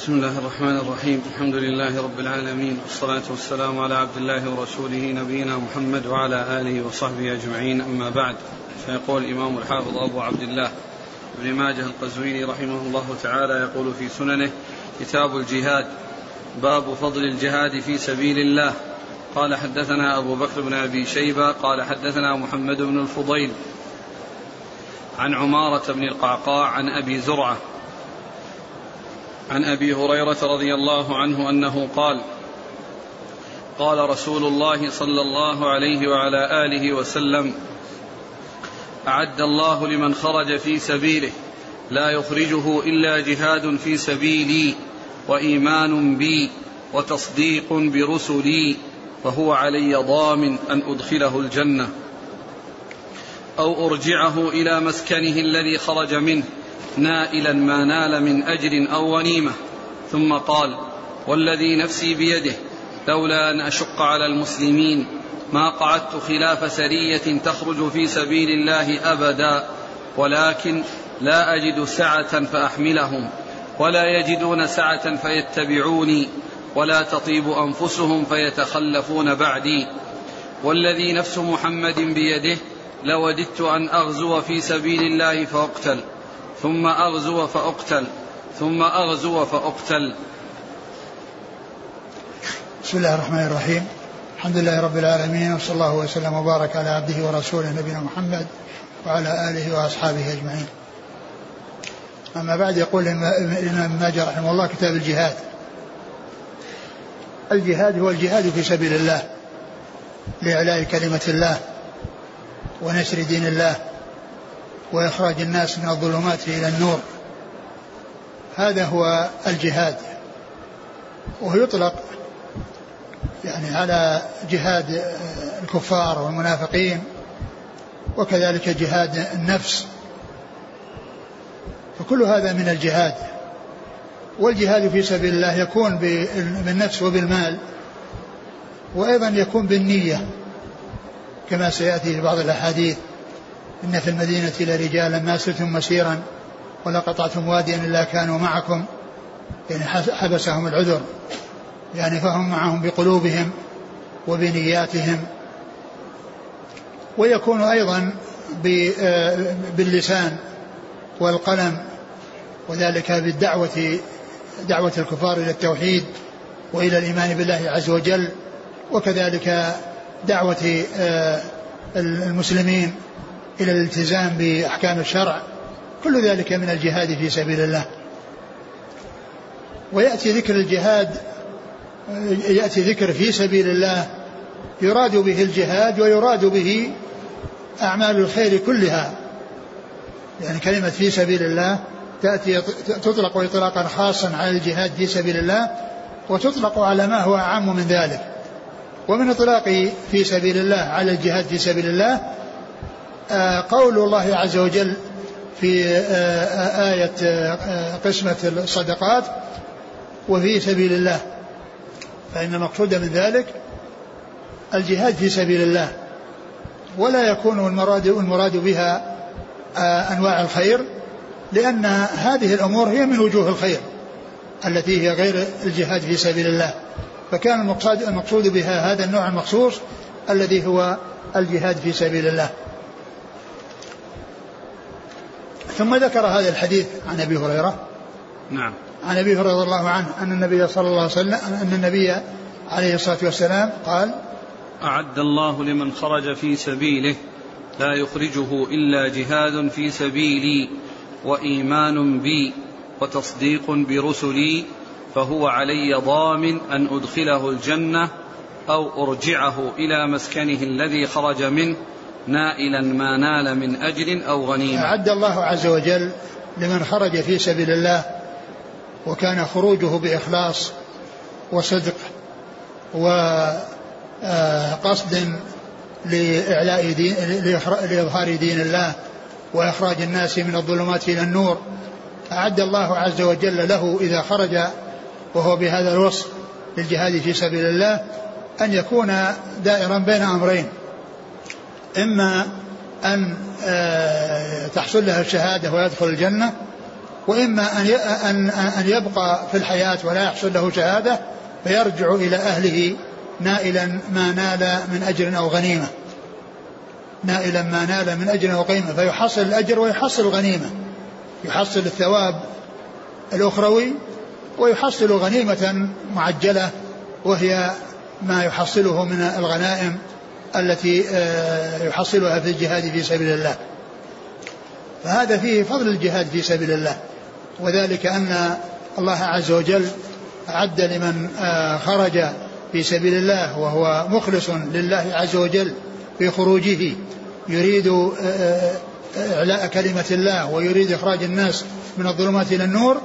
بسم الله الرحمن الرحيم. الحمد لله رب العالمين، والصلاة والسلام على عبد الله ورسوله نبينا محمد وعلى آله وصحبه أجمعين، أما بعد. فيقول الإمام الحافظ أبو عبد الله ابن ماجه القزويني رحمه الله تعالى يقول في سننه: كتاب الجهاد، باب فضل الجهاد في سبيل الله. قال: حدثنا أبو بكر بن أبي شيبة قال حدثنا محمد بن الفضيل عن عمارة بن القعقاع عن أبي زرعة عن أبي هريرة رضي الله عنه أنه قال: قال رسول الله صلى الله عليه وعلى آله وسلم: أعد الله لمن خرج في سبيله لا يخرجه إلا جهاد في سبيلي وإيمان بي وتصديق برسلي فهو علي ضامن أن أدخله الجنة أو أرجعه إلى مسكنه الذي خرج منه نائلا ما نال من أجر أو غنيمة. ثم قال: والذي نفسي بيده لولا أن أشق على المسلمين ما قعدت خلاف سرية تخرج في سبيل الله أبدا، ولكن لا أجد سعة فأحملهم ولا يجدون سعة فيتبعوني ولا تطيب أنفسهم فيتخلفون بعدي. والذي نفس محمد بيده لوددت أن أغزو في سبيل الله فأقتل ثم أغزو فأقتل ثم أغزو فأقتل. بسم الله الرحمن الرحيم. الحمد لله رب العالمين، وصلى الله وسلم وبارك على عبده ورسوله نبينا محمد وعلى آله وأصحابه أجمعين. أما بعد، يقول الإمام ماجه رحمه الله: كتاب الجهاد. الجهاد هو الجهاد في سبيل الله لإعلاء كلمة الله ونشر دين الله وإخراج الناس من الظلمات إلى النور. هذا هو الجهاد، وهو يطلق يعني على جهاد الكفار والمنافقين، وكذلك جهاد النفس، فكل هذا من الجهاد. والجهاد في سبيل الله يكون بالنفس وبالمال، وأيضا يكون بالنية، كما سيأتي في بعض الأحاديث: إن في المدينة لرجالا ما سرتم مسيرا ولا قطعتم واديا إلا كانوا معكم، يعني حبسهم العذر، يعني فهم معهم بقلوبهم وبنياتهم. ويكون أيضا باللسان والقلم، وذلك دعوة الكفار إلى التوحيد وإلى الإيمان بالله عز وجل، وكذلك دعوة المسلمين إلى الالتزام بأحكام الشرع. كل ذلك من الجهاد في سبيل الله. ويأتي ذكر الجهاد، يأتي ذكر في سبيل الله يراد به الجهاد ويراد به أعمال الخير كلها، يعني كلمة في سبيل الله تأتي تطلق إطلاقا خاصا على الجهاد في سبيل الله، وتطلق على ما هو أعم من ذلك. ومن إطلاق في سبيل الله على الجهاد في سبيل الله قول الله عز وجل في آية قسمة الصدقات: وفي سبيل الله، فإن المقصود من ذلك الجهاد في سبيل الله، ولا يكون المراد بها أنواع الخير، لأن هذه الأمور هي من وجوه الخير التي هي غير الجهاد في سبيل الله، فكان المقصود بها هذا النوع المخصوص الذي هو الجهاد في سبيل الله. ثم ذكر هذا الحديث عن أبي هريرة. نعم. عن أبي هريرة رضي الله عنه أن النبي صلى الله عليه وسلم أن النبي عليه الصلاة والسلام قال: أعد الله لمن خرج في سبيله لا يخرجه إلا جهاد في سبيلي وإيمان بي وتصديق برسلي فهو علي ضامن أن أدخله الجنة أو أرجعه إلى مسكنه الذي خرج منه نائلا ما نال من أجر أو غنيمة. أعد الله عز وجل لمن خرج في سبيل الله وكان خروجه بإخلاص وصدق وقصد لإظهار دين الله وإخراج الناس من الظلمات إلى النور. أعد الله عز وجل له إذا خرج وهو بهذا الوصف للجهاد في سبيل الله أن يكون دائرا بين أمرين: إما أن تحصل له الشهادة ويدخل الجنة، وإما أن يبقى في الحياة ولا يحصل له شهادة فيرجع إلى أهله نائلا ما نال من أجر أو غنيمة، نائلا ما نال من أجر أو غنيمة، فيحصل الأجر ويحصل الغنيمة، يحصل الثواب الأخروي ويحصل غنيمة معجلة وهي ما يحصله من الغنائم التي يحصلها في الجهاد في سبيل الله. فهذا فيه فضل الجهاد في سبيل الله، وذلك أن الله عز وجل أعد لمن خرج في سبيل الله وهو مخلص لله عز وجل في خروجه يريد إعلاء كلمة الله ويريد إخراج الناس من الظلمات إلى النور،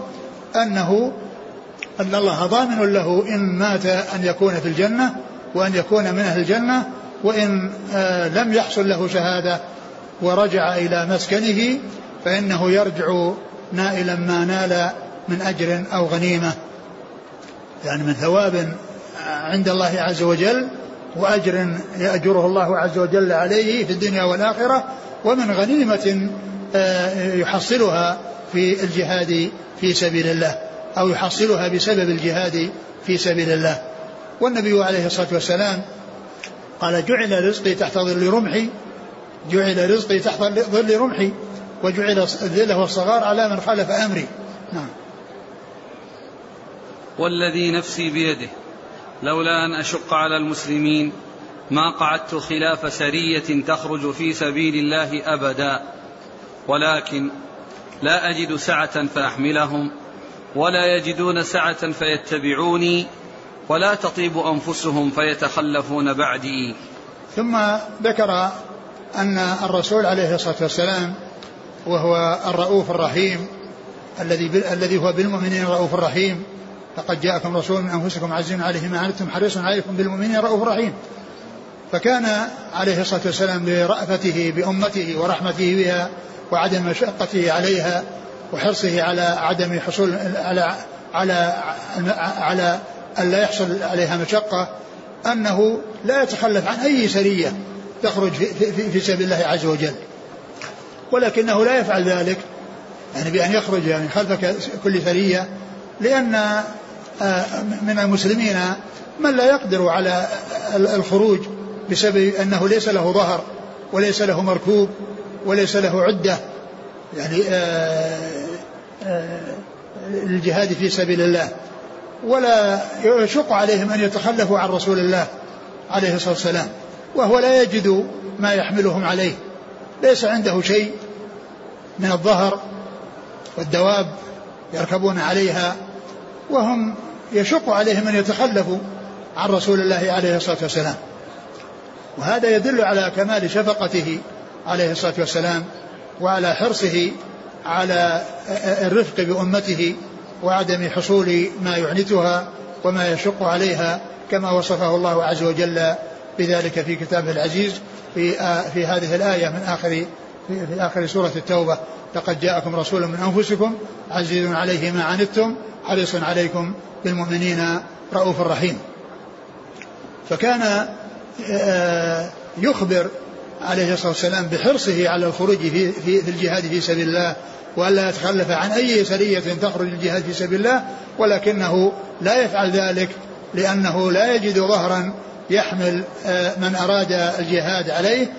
أن الله ضامن له إن مات أن يكون في الجنة وأن يكون من أهل الجنة، وإن لم يحصل له شهادة ورجع إلى مسكنه فإنه يرجع نائلا ما نال من أجر أو غنيمة، يعني من ثواب عند الله عز وجل وأجر يأجره الله عز وجل عليه في الدنيا والآخرة، ومن غنيمة يحصلها في الجهاد في سبيل الله أو يحصلها بسبب الجهاد في سبيل الله. والنبي عليه الصلاة والسلام قال جعل رزقي تحت ظل رمحي، جعل رزقي تحت ظل رمحي وجعل الذل والصغار على من خالف أمري. نعم. والذي نفسي بيده لولا أن أشق على المسلمين ما قعدت خلاف سرية تخرج في سبيل الله أبدا، ولكن لا أجد سعة فأحملهم ولا يجدون سعة فيتبعوني ولا تطيب أنفسهم فيتخلفون بعدي. ثم ذكر أن الرسول عليه الصلاة والسلام وهو الرؤوف الرحيم الذي هو بالمؤمنين الرؤوف الرحيم، لقد جاءكم رسول من أنفسكم عزيز عليه ما عنتم حريص عليكم بالمؤمنين رؤوف رحيم. فكان عليه الصلاة والسلام برأفته بأمته ورحمته بها وعدم مشقته عليها وحرصه على عدم حصول على أن لا يحصل عليها مشقة أنه لا يتخلف عن أي سرية تخرج في سبيل الله عز وجل، ولكنه لا يفعل ذلك يعني بأن يخرج يعني خلف كل سرية، لأن من المسلمين من لا يقدر على الخروج بسبب أنه ليس له ظهر وليس له مركوب وليس له عدة يعني للجهاد في سبيل الله، ولا يشق عليهم أن يتخلفوا عن رسول الله عليه الصلاة والسلام وهو لا يجد ما يحملهم عليه، ليس عنده شيء من الظهر والدواب يركبون عليها، وهم يشق عليهم أن يتخلفوا عن رسول الله عليه الصلاة والسلام. وهذا يدل على كمال شفقته عليه الصلاة والسلام وعلى حرصه على الرفق بأمته وعدم حصول ما يعنتها وما يشق عليها، كما وصفه الله عز وجل بذلك في كتابه العزيز في هذه الآية في آخر سورة التوبة: لقد جاءكم رسول من أنفسكم عزيز عليه ما عنتم حريص عليكم بالمؤمنين رؤوف رحيم. فكان يخبر عليه الصلاة والسلام بحرصه على الخروج في الجهاد في سبيل الله وألا يتخلف عن أي سرية تخرج الجهاد في سبيل الله، ولكنه لا يفعل ذلك لأنه لا يجد ظهرا يحمل من أراد الجهاد عليه،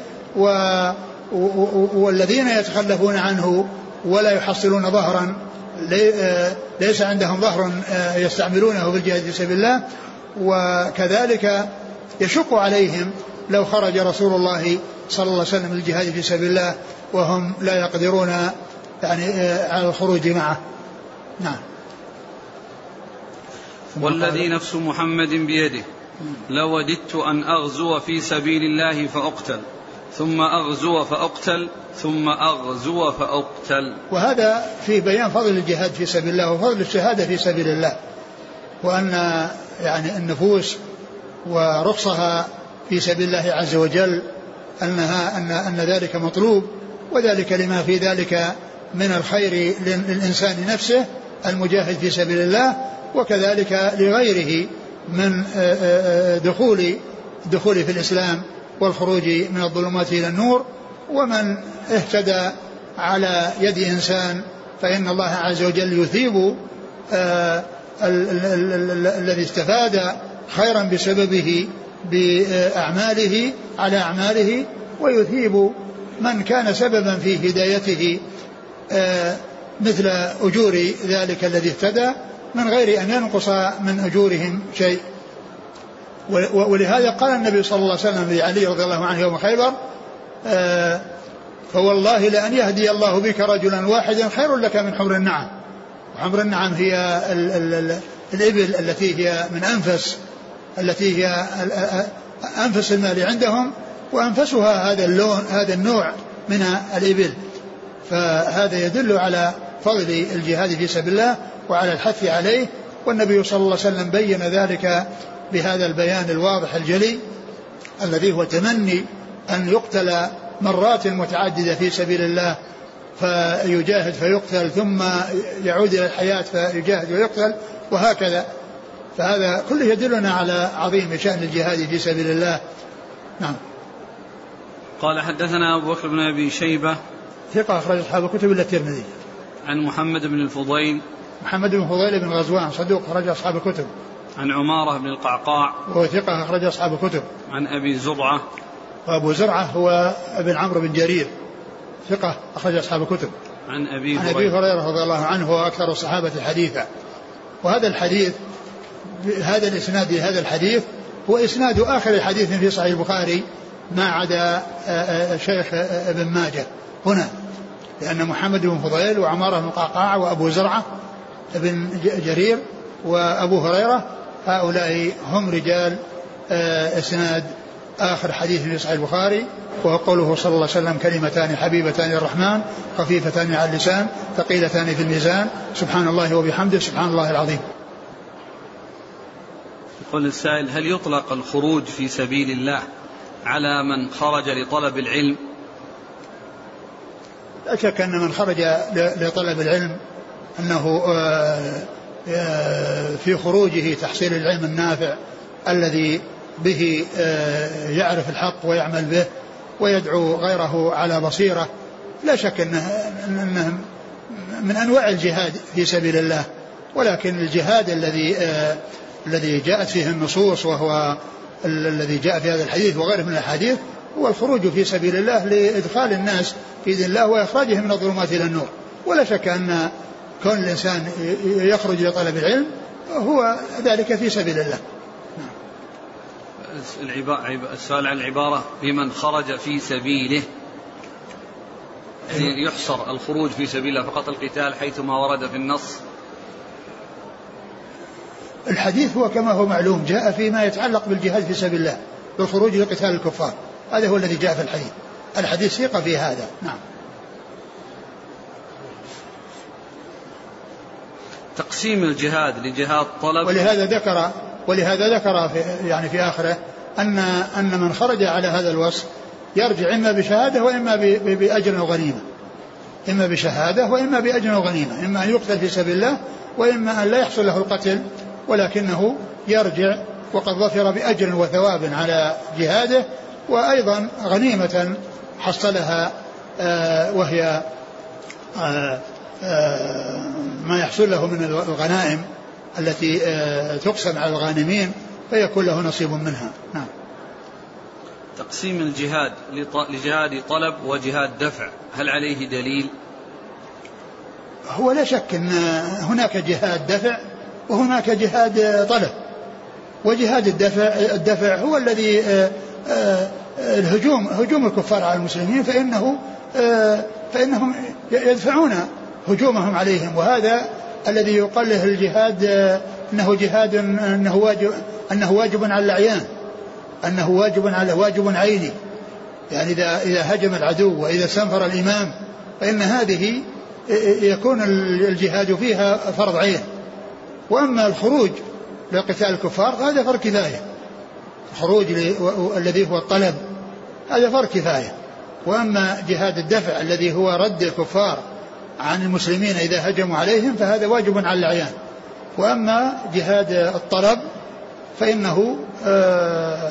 والذين يتخلفون عنه ولا يحصلون ظهرا ليس عندهم ظهر يستعملونه بالجهاد في سبيل الله، وكذلك يشق عليهم لو خرج رسول الله صلى الله عليه وسلم للجهاد في سبيل الله وهم لا يقدرون يعني على الخروج معه. نعم. والذي نفس محمد بيده لوددت أن أغزو في سبيل الله فأقتل ثم أغزو فأقتل ثم أغزو فأقتل. وهذا في بيان فضل الجهاد في سبيل الله وفضل الشهادة في سبيل الله، وأن يعني النفوس ورخصها في سبيل الله عز وجل أن ذلك مطلوب، وذلك لما في ذلك من الخير للإنسان نفسه المجاهد في سبيل الله، وكذلك لغيره من دخول في الإسلام والخروج من الظلمات إلى النور. ومن اهتدى على يد إنسان فإن الله عز وجل يثيب الذي استفاد خيرا بسببه بأعماله على أعماله، ويثيب من كان سببا في هدايته مثل أجور ذلك الذي اهتدى من غير أن ينقص من أجورهم شيء. ولهذا قال النبي صلى الله عليه وسلم لعلي رضي الله عنه يوم خيبر فوالله لأن يهدي الله بك رجلا واحدا خير لك من حمر النعم. وحمر النعم هي الإبل التي هي من أنفس، التي هي أنفس المال عندهم، وأنفسها هذا النوع من الإبل. فهذا يدل على فضل الجهاد في سبيل الله وعلى الحث عليه، والنبي صلى الله عليه وسلم بين ذلك بهذا البيان الواضح الجلي الذي هو تمني أن يقتل مرات متعددة في سبيل الله، فيجاهد فيقتل ثم يعود إلى الحياة فيجاهد ويقتل وهكذا. فهذا كله يدلنا على عظيم شأن الجهاد في سبيل الله. نعم. قال حدثنا أبو بكر بن أبي شيبة ثقة أخرج أصحاب الكتب إلا الترمذي. عن محمد بن الفضيل بن غزوان صدوق أخرج أصحاب الكتب. عن عمارة بن القعقاع وهو ثقة أخرج أصحاب الكتب. عن أبي زرعة، وأبو زرعة هو ابن عمرو بن جرير ثقة أخرج أصحاب الكتب. عن أبي هريرة رضي الله عنه هو أكثر الصحابة حديثا. وهذا الحديث هذا الإسناد لهذا الحديث هو إسناد آخر حديث في صحيح البخاري ما عدا شيخ ابن ماجه هنا، لأن محمد بن فضيل وعمارة بن القعقاع وأبو زرعة ابن جرير وأبو هريرة هؤلاء هم رجال إسناد آخر حديث في صحيح البخاري، وهو قوله صلى الله عليه وسلم كلمتان حبيبتان للرحمن خفيفتان على اللسان ثقيلتان في الميزان سبحان الله وبحمده سبحان الله العظيم. يقول السائل: هل يطلق الخروج في سبيل الله على من خرج لطلب العلم؟ لا شك أن من خرج لطلب العلم أنه في خروجه تحصيل العلم النافع الذي به يعرف الحق ويعمل به ويدعو غيره على بصيرة. لا شك أنه من أنواع الجهاد في سبيل الله، ولكن الجهاد الذي جاءت فيه النصوص وهو الذي جاء في هذا الحديث وغيره من الحديث هو الخروج في سبيل الله لإدخال الناس في دين الله وإخراجهم من الظلمات إلى النور. ولا شك أن كون الإنسان يخرج لطلب العلم هو ذلك في سبيل الله. السؤال عن العبارة بمن خرج في سبيله، يعني يحصر الخروج في سبيل الله فقط القتال حيثما ورد في النص؟ الحديث هو كما هو معلوم جاء فيما يتعلق بالجهاد في سبيل الله بالخروج لقتال الكفار، هذا هو الذي جاء في الحديث سيق في هذا. نعم. تقسيم الجهاد لجهاد طلب، ولهذا ذكر في آخره أن من خرج على هذا الوصف يرجع إما بشهادة وإما بأجر وغنيمة، إما بشهادة وإما بأجر وغنيمة، إما أن يقتل في سبيل الله وإما أن لا يحصل له القتل ولكنه يرجع وقد ظفر بأجر وثواب على جهاده، وأيضا غنيمة حصلها وهي ما يحصل له من الغنائم التي تقسم على الغانمين فيكون له نصيب منها. نعم. تقسيم الجهاد لجهاد طلب وجهاد دفع، هل عليه دليل؟ هو لا شك أن هناك جهاد دفع وهناك جهاد طلب. وجهاد الدفع هو الذي هجوم الكفار على المسلمين فإنهم يدفعون هجومهم عليهم، وهذا الذي يقال له الجهاد أنه جهاد أنه واجب على الأعيان، أنه واجب عيني، يعني إذا هجم العدو وإذا استنفر الإمام فإن هذه يكون الجهاد فيها فرض عين. وأما الخروج لقتال الكفار فهذا فرض كفاية، الخروج الذي هو الطلب هذا فرض كفاية. وأما جهاد الدفع الذي هو رد الكفار عن المسلمين إذا هجموا عليهم فهذا واجب على الأعيان. وأما جهاد الطلب فإنه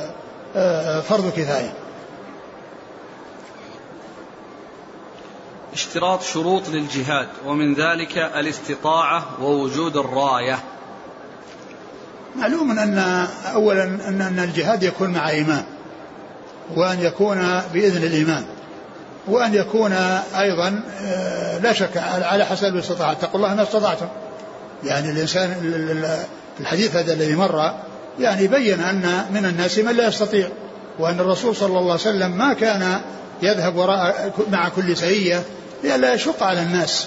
فرض كفاية. اشتراط شروط للجهاد ومن ذلك الاستطاعة ووجود الراية. معلوم أن أولا أن الجهاد يكون مع إمام، وأن يكون بإذن الإمام، وأن يكون أيضا لا شك على حسب الاستطاعة. اتقوا الله ما استطعتم. يعني الإنسان الحديث هذا الذي مر يعني بين أن من الناس من لا يستطيع، وأن الرسول صلى الله عليه وسلم ما كان يذهب وراء مع كل سرية لئلا يشق على الناس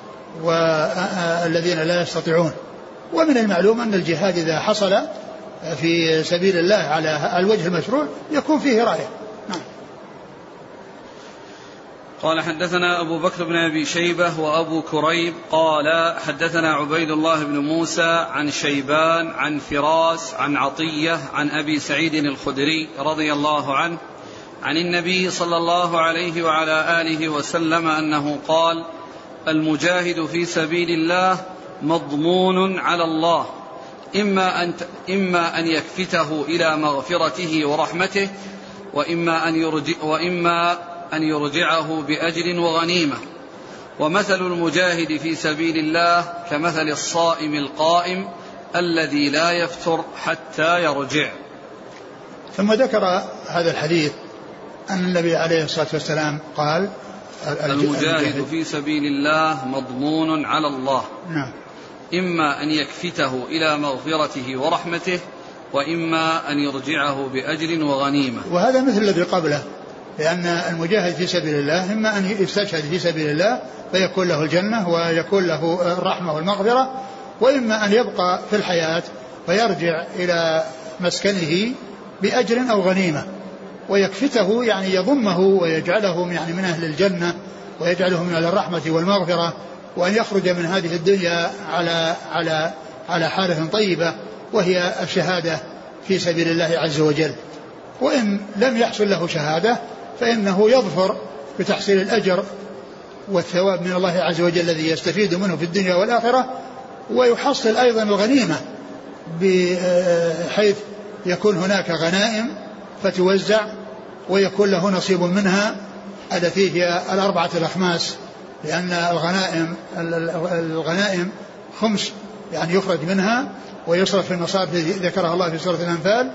والذين لا يستطيعون. ومن المعلوم أن الجهاد إذا حصل في سبيل الله على الوجه المشروع يكون فيه راية. قال حدثنا أبو بكر بن أبي شيبة وأبو كريب قال حدثنا عبيد الله بن موسى عن شيبان عن فراس عن عطية عن أبي سعيد الخدري رضي الله عنه عن النبي صلى الله عليه وعلى آله وسلم أنه قال: المجاهد في سبيل الله مضمون على الله، إما أن يكفته إلى مغفرته ورحمته، وإما أن يرجعه بأجر وغنيمة. ومثل المجاهد في سبيل الله كمثل الصائم القائم الذي لا يفتر حتى يرجع. ثم ذكر هذا الحديث أن النبي عليه الصلاة والسلام قال: المجاهد في سبيل الله مضمون على الله. نعم. إما أن يكفته إلى مغفرته ورحمته، وإما أن يرجعه بأجر وغنيمة. وهذا مثل الذي قبله، لأن المجاهد في سبيل الله إما أن يستشهد في سبيل الله فيكون له الجنة ويكون له الرحمة والمغفرة، وإما أن يبقى في الحياة فيرجع إلى مسكنه بأجر أو غنيمة، ويكفته يعني يضمه ويجعله يعني من أهل الجنة ويجعله من أهل الرحمة والمغفرة، وأن يخرج من هذه الدنيا على حالة طيبة وهي الشهادة في سبيل الله عز وجل. وإن لم يحصل له شهادة فإنه يظفر بتحصيل الأجر والثواب من الله عز وجل الذي يستفيد منه في الدنيا والآخرة، ويحصل أيضا الغنيمة بحيث يكون هناك غنائم فتوزع ويكون له نصيب منها التي هي 4 الأخماس، لأن الغنائم 5 يعني يخرج منها ويصرف في المصارف التي ذكرها الله في سورة الأنفال،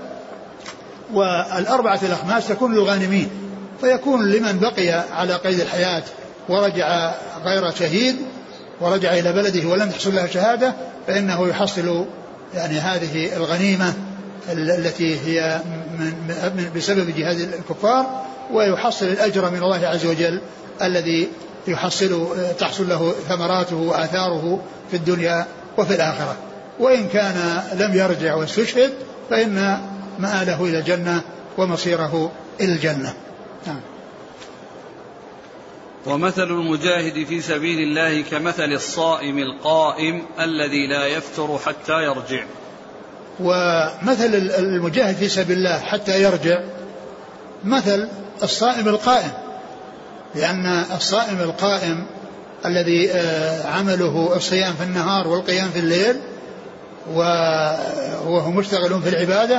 4 الأخماس تكون للغانمين، فيكون لمن بقي على قيد الحياة ورجع غير شهيد ورجع إلى بلده ولم تحصل له شهادة فإنه يحصل يعني هذه الغنيمة التي هي بسبب جهاد الكفار، ويحصل الأجر من الله عز وجل الذي تحصل له ثمراته وآثاره في الدنيا وفي الآخرة. وإن كان لم يرجع واستشهد فإن مآله إلى الجنة ومصيره إلى الجنة. ومثل المجاهد في سبيل الله كمثل الصائم القائم الذي لا يفتر حتى يرجع. ومثل المجاهد في سبيل الله حتى يرجع مثل الصائم القائم، لأن الصائم القائم الذي عمله الصيام في النهار والقيام في الليل وهو مشتغل في العبادة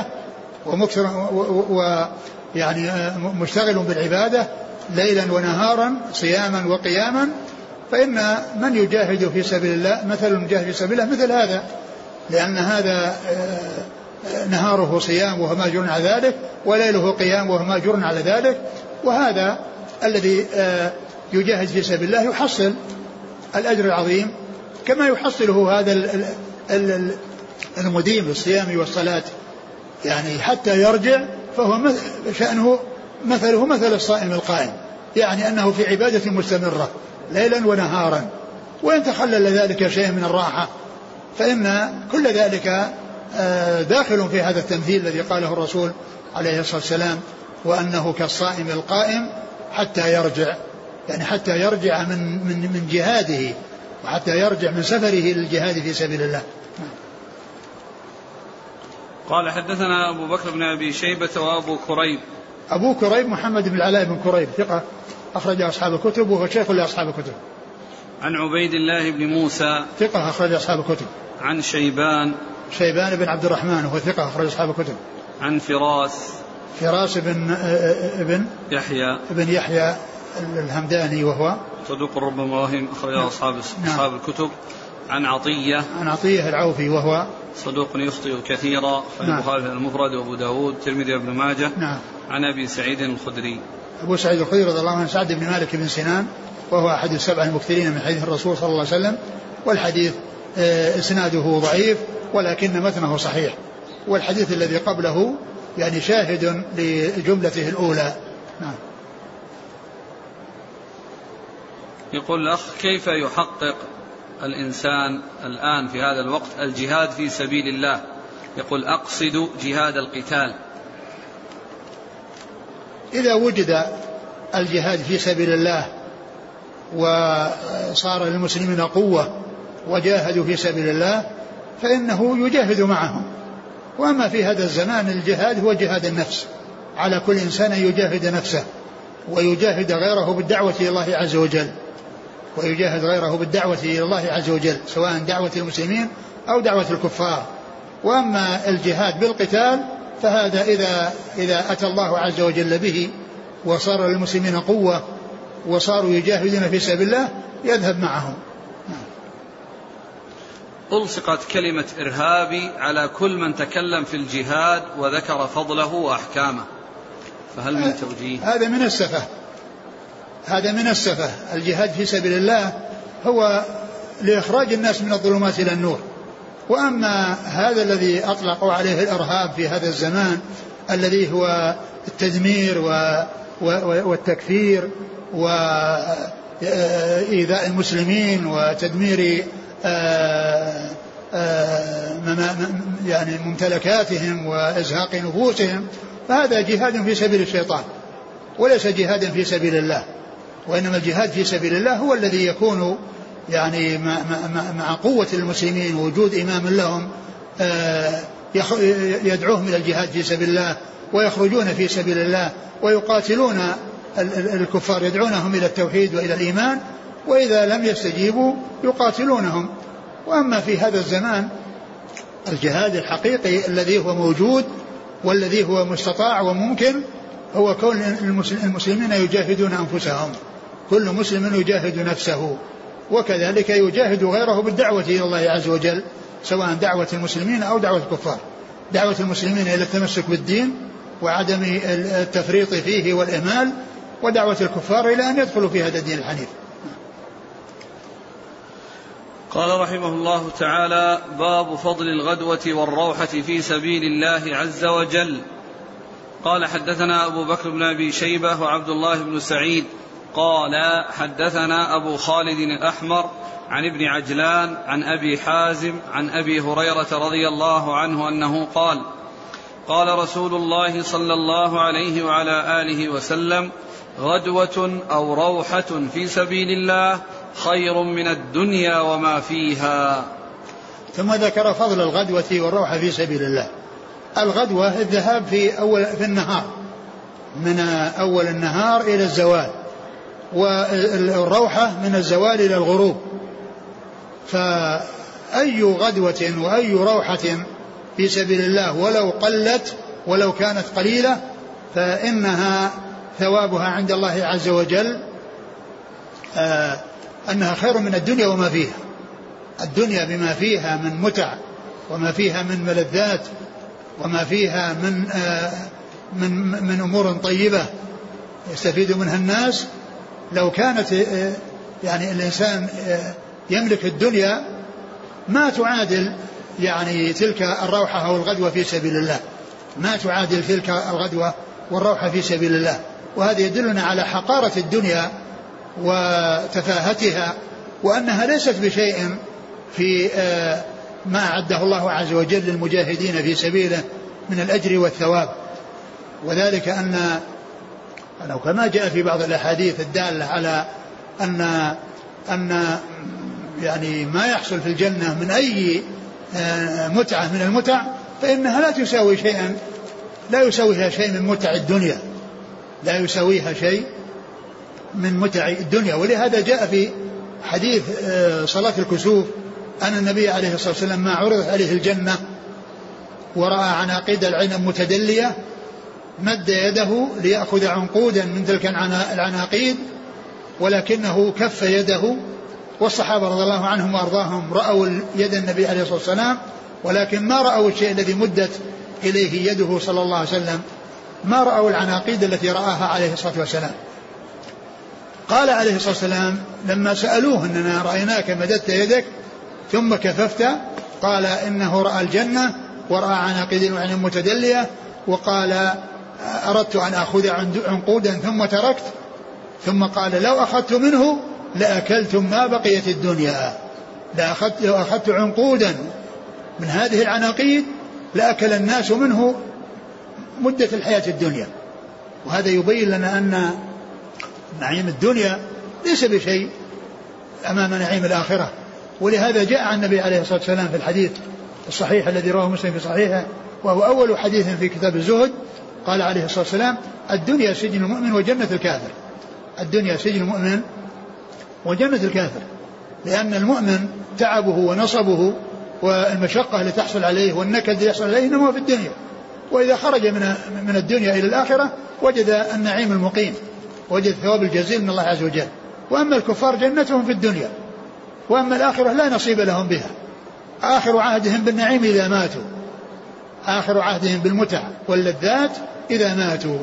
ويعني مشتغل بالعبادة ليلا ونهارا صياما وقياما، فإن من يجاهد في سبيل الله مثل المجاهد في سبيل الله مثل هذا، لأن هذا نهاره صيام وهو ماجور على ذلك، وليله قيام وهو ماجور على ذلك. وهذا الذي يجاهد في سبيل الله يحصل الأجر العظيم كما يحصله هذا المديم بالصيام والصلاة، يعني حتى يرجع فهو شأنه مثله مثل الصائم القائم، يعني أنه في عبادة مستمرة ليلا ونهارا، وإن تخلل ذلك شيء من الراحة فإن كل ذلك داخل في هذا التمثيل الذي قاله الرسول عليه الصلاة والسلام، وأنه كالصائم القائم حتى يرجع، يعني حتى يرجع من جهاده وحتى يرجع من سفره للجهاد في سبيل الله. قال حدثنا أبو بكر بن أبي شيبة وأبو كريب. أبو كريب محمد بن العلاء بن كريب ثقة أخرج أصحاب الكتب وهو شيخ لأصحاب الكتب. عن عبيد الله بن موسى ثقة أخرج أصحاب الكتب. عن شيبان بن عبد الرحمن وهو ثقة أخرج أصحاب الكتب. عن فراس بن يحيى الهمداني وهو صدوق ربما وهم، أخرجه أصحاب الكتب. عن عطية العوفي وهو صدوق يخطئ كثيرا، البخاري المفرد وأبو داود والترمذي وابن ماجه. عن أبي سعيد الخدري. أبو سعيد الخدري رضي الله عنه سعد بن مالك بن سنان، وهو أحد السبع المكثرين من حديث الرسول صلى الله عليه وسلم، والحديث إسناده ضعيف ولكن متنه صحيح، والحديث الذي قبله يعني شاهد لجملته الأولى. يقول الأخ: كيف يحقق الإنسان الآن في هذا الوقت الجهاد في سبيل الله؟ يقول: أقصد جهاد القتال. إذا وجد الجهاد في سبيل الله وصار للمسلمين قوة وجاهدوا في سبيل الله فإنه يجاهد معهم. وأما في هذا الزمان الجهاد هو جهاد النفس، على كل إنسان يجاهد نفسه ويجاهد غيره بالدعوة إلى الله عز وجل، ويجاهد غيره بالدعوة إلى الله عز وجل، سواء دعوة المسلمين أو دعوة الكفار. وأما الجهاد بالقتال فهذا إذا أتى الله عز وجل به وصار للمسلمين قوة وصاروا يجاهدون في سبيل الله يذهب معهم. ألصقت كلمة إرهابي على كل من تكلم في الجهاد وذكر فضله وأحكامه، فهل من توجيه؟ هذا من السفة. الجهاد في سبيل الله هو لإخراج الناس من الظلمات إلى النور. وأما هذا الذي أطلقوا عليه الإرهاب في هذا الزمان الذي هو التدمير والتكفير وإيذاء المسلمين وتدمير يعني ممتلكاتهم وإزهاق نفوسهم، فهذا جهاد في سبيل الشيطان وليس جهادا في سبيل الله. وإنما الجهاد في سبيل الله هو الذي يكون يعني مع قوة المسلمين ووجود إمام لهم يدعوهم إلى الجهاد في سبيل الله ويخرجون في سبيل الله ويقاتلون الكفار، يدعونهم إلى التوحيد وإلى الإيمان، وإذا لم يستجيبوا يقاتلونهم. وأما في هذا الزمان الجهاد الحقيقي الذي هو موجود والذي هو مستطاع وممكن هو كون المسلمين يجاهدون أنفسهم، كل مسلم يجاهد نفسه، وكذلك يجاهد غيره بالدعوة إلى الله عز وجل، سواء دعوة المسلمين أو دعوة الكفار. دعوة المسلمين إلى التمسك بالدين وعدم التفريط فيه والإهمال، ودعوة الكفار إلى أن يدخلوا في هذا الدين الحنيف. قال رحمه الله تعالى: باب فضل الغدوة والروحة في سبيل الله عز وجل. قال: حدثنا أبو بكر بن أبي شيبة وعبد الله بن سعيد قال: حدثنا أبو خالد الأحمر عن ابن عجلان عن أبي حازم عن أبي هريرة رضي الله عنه أنه قال: قال رسول الله صلى الله عليه وعلى آله وسلم: غدوة أو روحة في سبيل الله خير من الدنيا وما فيها. ثم ذكر فضل الغدوة والروحة في سبيل الله. الغدوة الذهاب في النهار، من أول النهار إلى الزوال، والروحة من الزوال إلى الغروب. فأي غدوة وأي روحة في سبيل الله ولو قلت ولو كانت قليلة فإنها ثوابها عند الله عز وجل أنها خير من الدنيا وما فيها. الدنيا بما فيها من متع وما فيها من ملذات وما فيها من أمور طيبة يستفيد منها الناس، لو كانت يعني الإنسان يملك الدنيا ما تعادل يعني تلك الروحة أو الغدوة في سبيل الله، ما تعادل تلك الغدوة والروحة في سبيل الله. وهذا يدلنا على حقارة الدنيا وتفاهتها، وأنها ليست بشيء في ما أعده الله عز وجل للمجاهدين في سبيله من الأجر والثواب. وذلك أن كما جاء في بعض الأحاديث الدالة على أن يعني ما يحصل في الجنة من أي متعة من المتع فإنها لا تساوي شيئا، لا يساويها شيء من متع الدنيا، لا يساويها شيء من متع الدنيا. ولهذا جاء في حديث صلاة الكسوف أن النبي عليه الصلاة والسلام ما عرضت عليه الجنة ورأى عناقيد العنب متدلية مد يده ليأخذ عنقودا من تلك العناقيد ولكنه كف يده، والصحابة رضي الله عنهم وأرضاهم رأوا يد النبي عليه الصلاة والسلام، ولكن ما رأوا الشيء الذي مدت إليه يده صلى الله عليه وسلم، ما رأوا العناقيد التي رآها عليه الصلاة والسلام. قال عليه الصلاة والسلام لما سألوه أننا رأيناك مددت يدك ثم كففت، قال إنه رأى الجنة ورأى عناقيد يعني متدلية، وقال أردت أن أخذ عنقودا ثم تركت، ثم قال لو أخذت منه لأكلتم ما بقيت الدنيا، لو أخذت عنقودا من هذه العناقيد لأكل الناس منه مدة الحياة الدنيا. وهذا يبين لنا أن نعيم الدنيا ليس بشيء أمام نعيم الآخرة. ولهذا جاء عن النبي عليه الصلاة والسلام في الحديث الصحيح الذي رواه مسلم في صحيحه، وهو أول حديث في كتاب الزهد، قال عليه الصلاة والسلام الدنيا سجن المؤمن وجنة الكافر. الدنيا سجن المؤمن وجنة الكافر، لأن المؤمن تعبه ونصبه والمشقة اللي تحصل عليه والنكد اللي يحصل عليه إنما في الدنيا، وإذا خرج من الدنيا إلى الآخرة وجد النعيم المقيم، وجد ثواب الجزيل من الله عز وجل. وأما الكفار جنتهم في الدنيا، وأما الآخرة لا نصيب لهم بها. آخر عهدهم بالنعيم إذا ماتوا، آخر عهدهم بالمتع واللذات إذا ماتوا.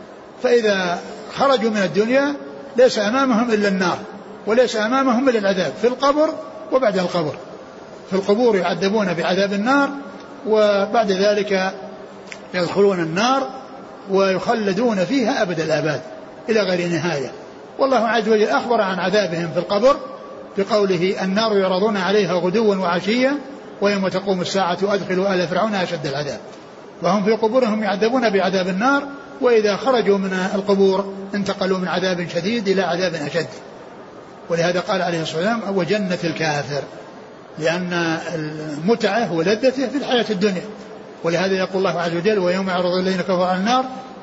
فإذا خرجوا من الدنيا ليس أمامهم إلا النار، وليس أمامهم إلا العذاب في القبر وبعد القبر. في القبور يعذبون بعذاب النار، وبعد ذلك يدخلون النار ويخلدون فيها أبد الآباد إلى غير نهاية. والله عز وجل أخبر عن عذابهم في القبر بقوله النار يعرضون عليها غدوا وعشيا ويوم تقوم الساعة أدخلوا آل فرعون أشد العذاب. وهم في قبورهم يعذبون بعذاب النار، وإذا خرجوا من القبور انتقلوا من عذاب شديد إلى عذاب أشد. ولهذا قال عليه الصلاة والسلام وجنة الكافر، لأن المتعة ولذته في الحياة الدنيا. ولهذا يقول الله عز وجل ويوم يعرض الذين كفروا على النار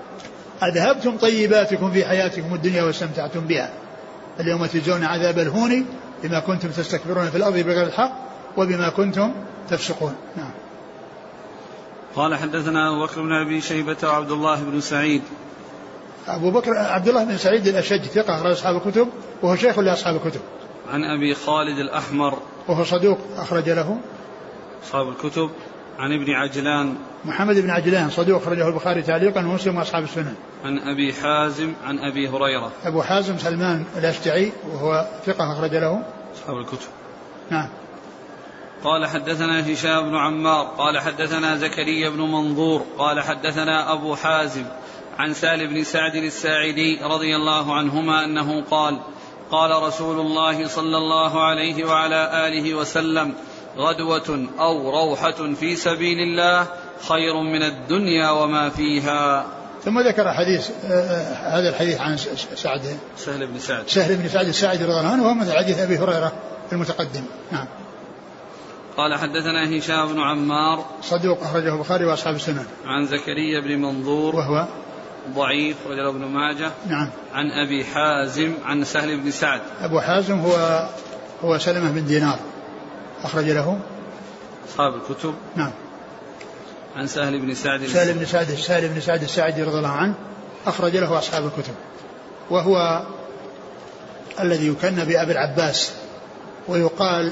أذهبتم طيباتكم في حياتكم الدنيا واستمتعتم بها اليوم تجزون عذاب الهون بما كنتم تستكبرون في الأرض بغير الحق وبما كنتم تفسقون. نعم. قال حدثنا أبو بكر بن أبي شيبة وعبد الله بن سعيد. أبو بكر عبد الله بن سعيد الأشج ثقة أخرج أصحاب الكتب وهو شيخ لأصحاب الكتب. عن أبي خالد الأحمر وهو صدوق أخرج له أصحاب الكتب. عن ابن عجلان محمد بن عجلان صدوق أخرجه البخاري تعليقا ومسلم وأصحاب السنن. عن أبي حازم عن أبي هريرة. أبو حازم سلمان الأشجعي وهو ثقة أخرج له أصحاب الكتب. نعم. قال حدثنا هشام بن عمار قال حدثنا زكريا بن منظور قال حدثنا أبو حازم عن سهل بن سعد الساعدي رضي الله عنهما أنه قال قال رسول الله صلى الله عليه وعلى آله وسلم غدوة أو روحة في سبيل الله خير من الدنيا وما فيها. ثم ذكر حديث هذا الحديث عن سهل بن سعد الساعدي رضي الله عنه وهو مثل حديث أبي هريرة المتقدم. نعم. قال حدثنا هشام بن عمار صدوق أخرجه البخاري وأصحاب السنن. عن زكريا بن منظور وهو ضعيف رجل ابن ماجه. نعم. عن أبي حازم عن سهل بن سعد. أبو حازم هو سلمة بن دينار أخرج له أصحاب الكتب. نعم. عن سهل بن سعد الساعدي رضي الله عنه أخرج له أصحاب الكتب، وهو الذي يكنى بأبي العباس، ويقال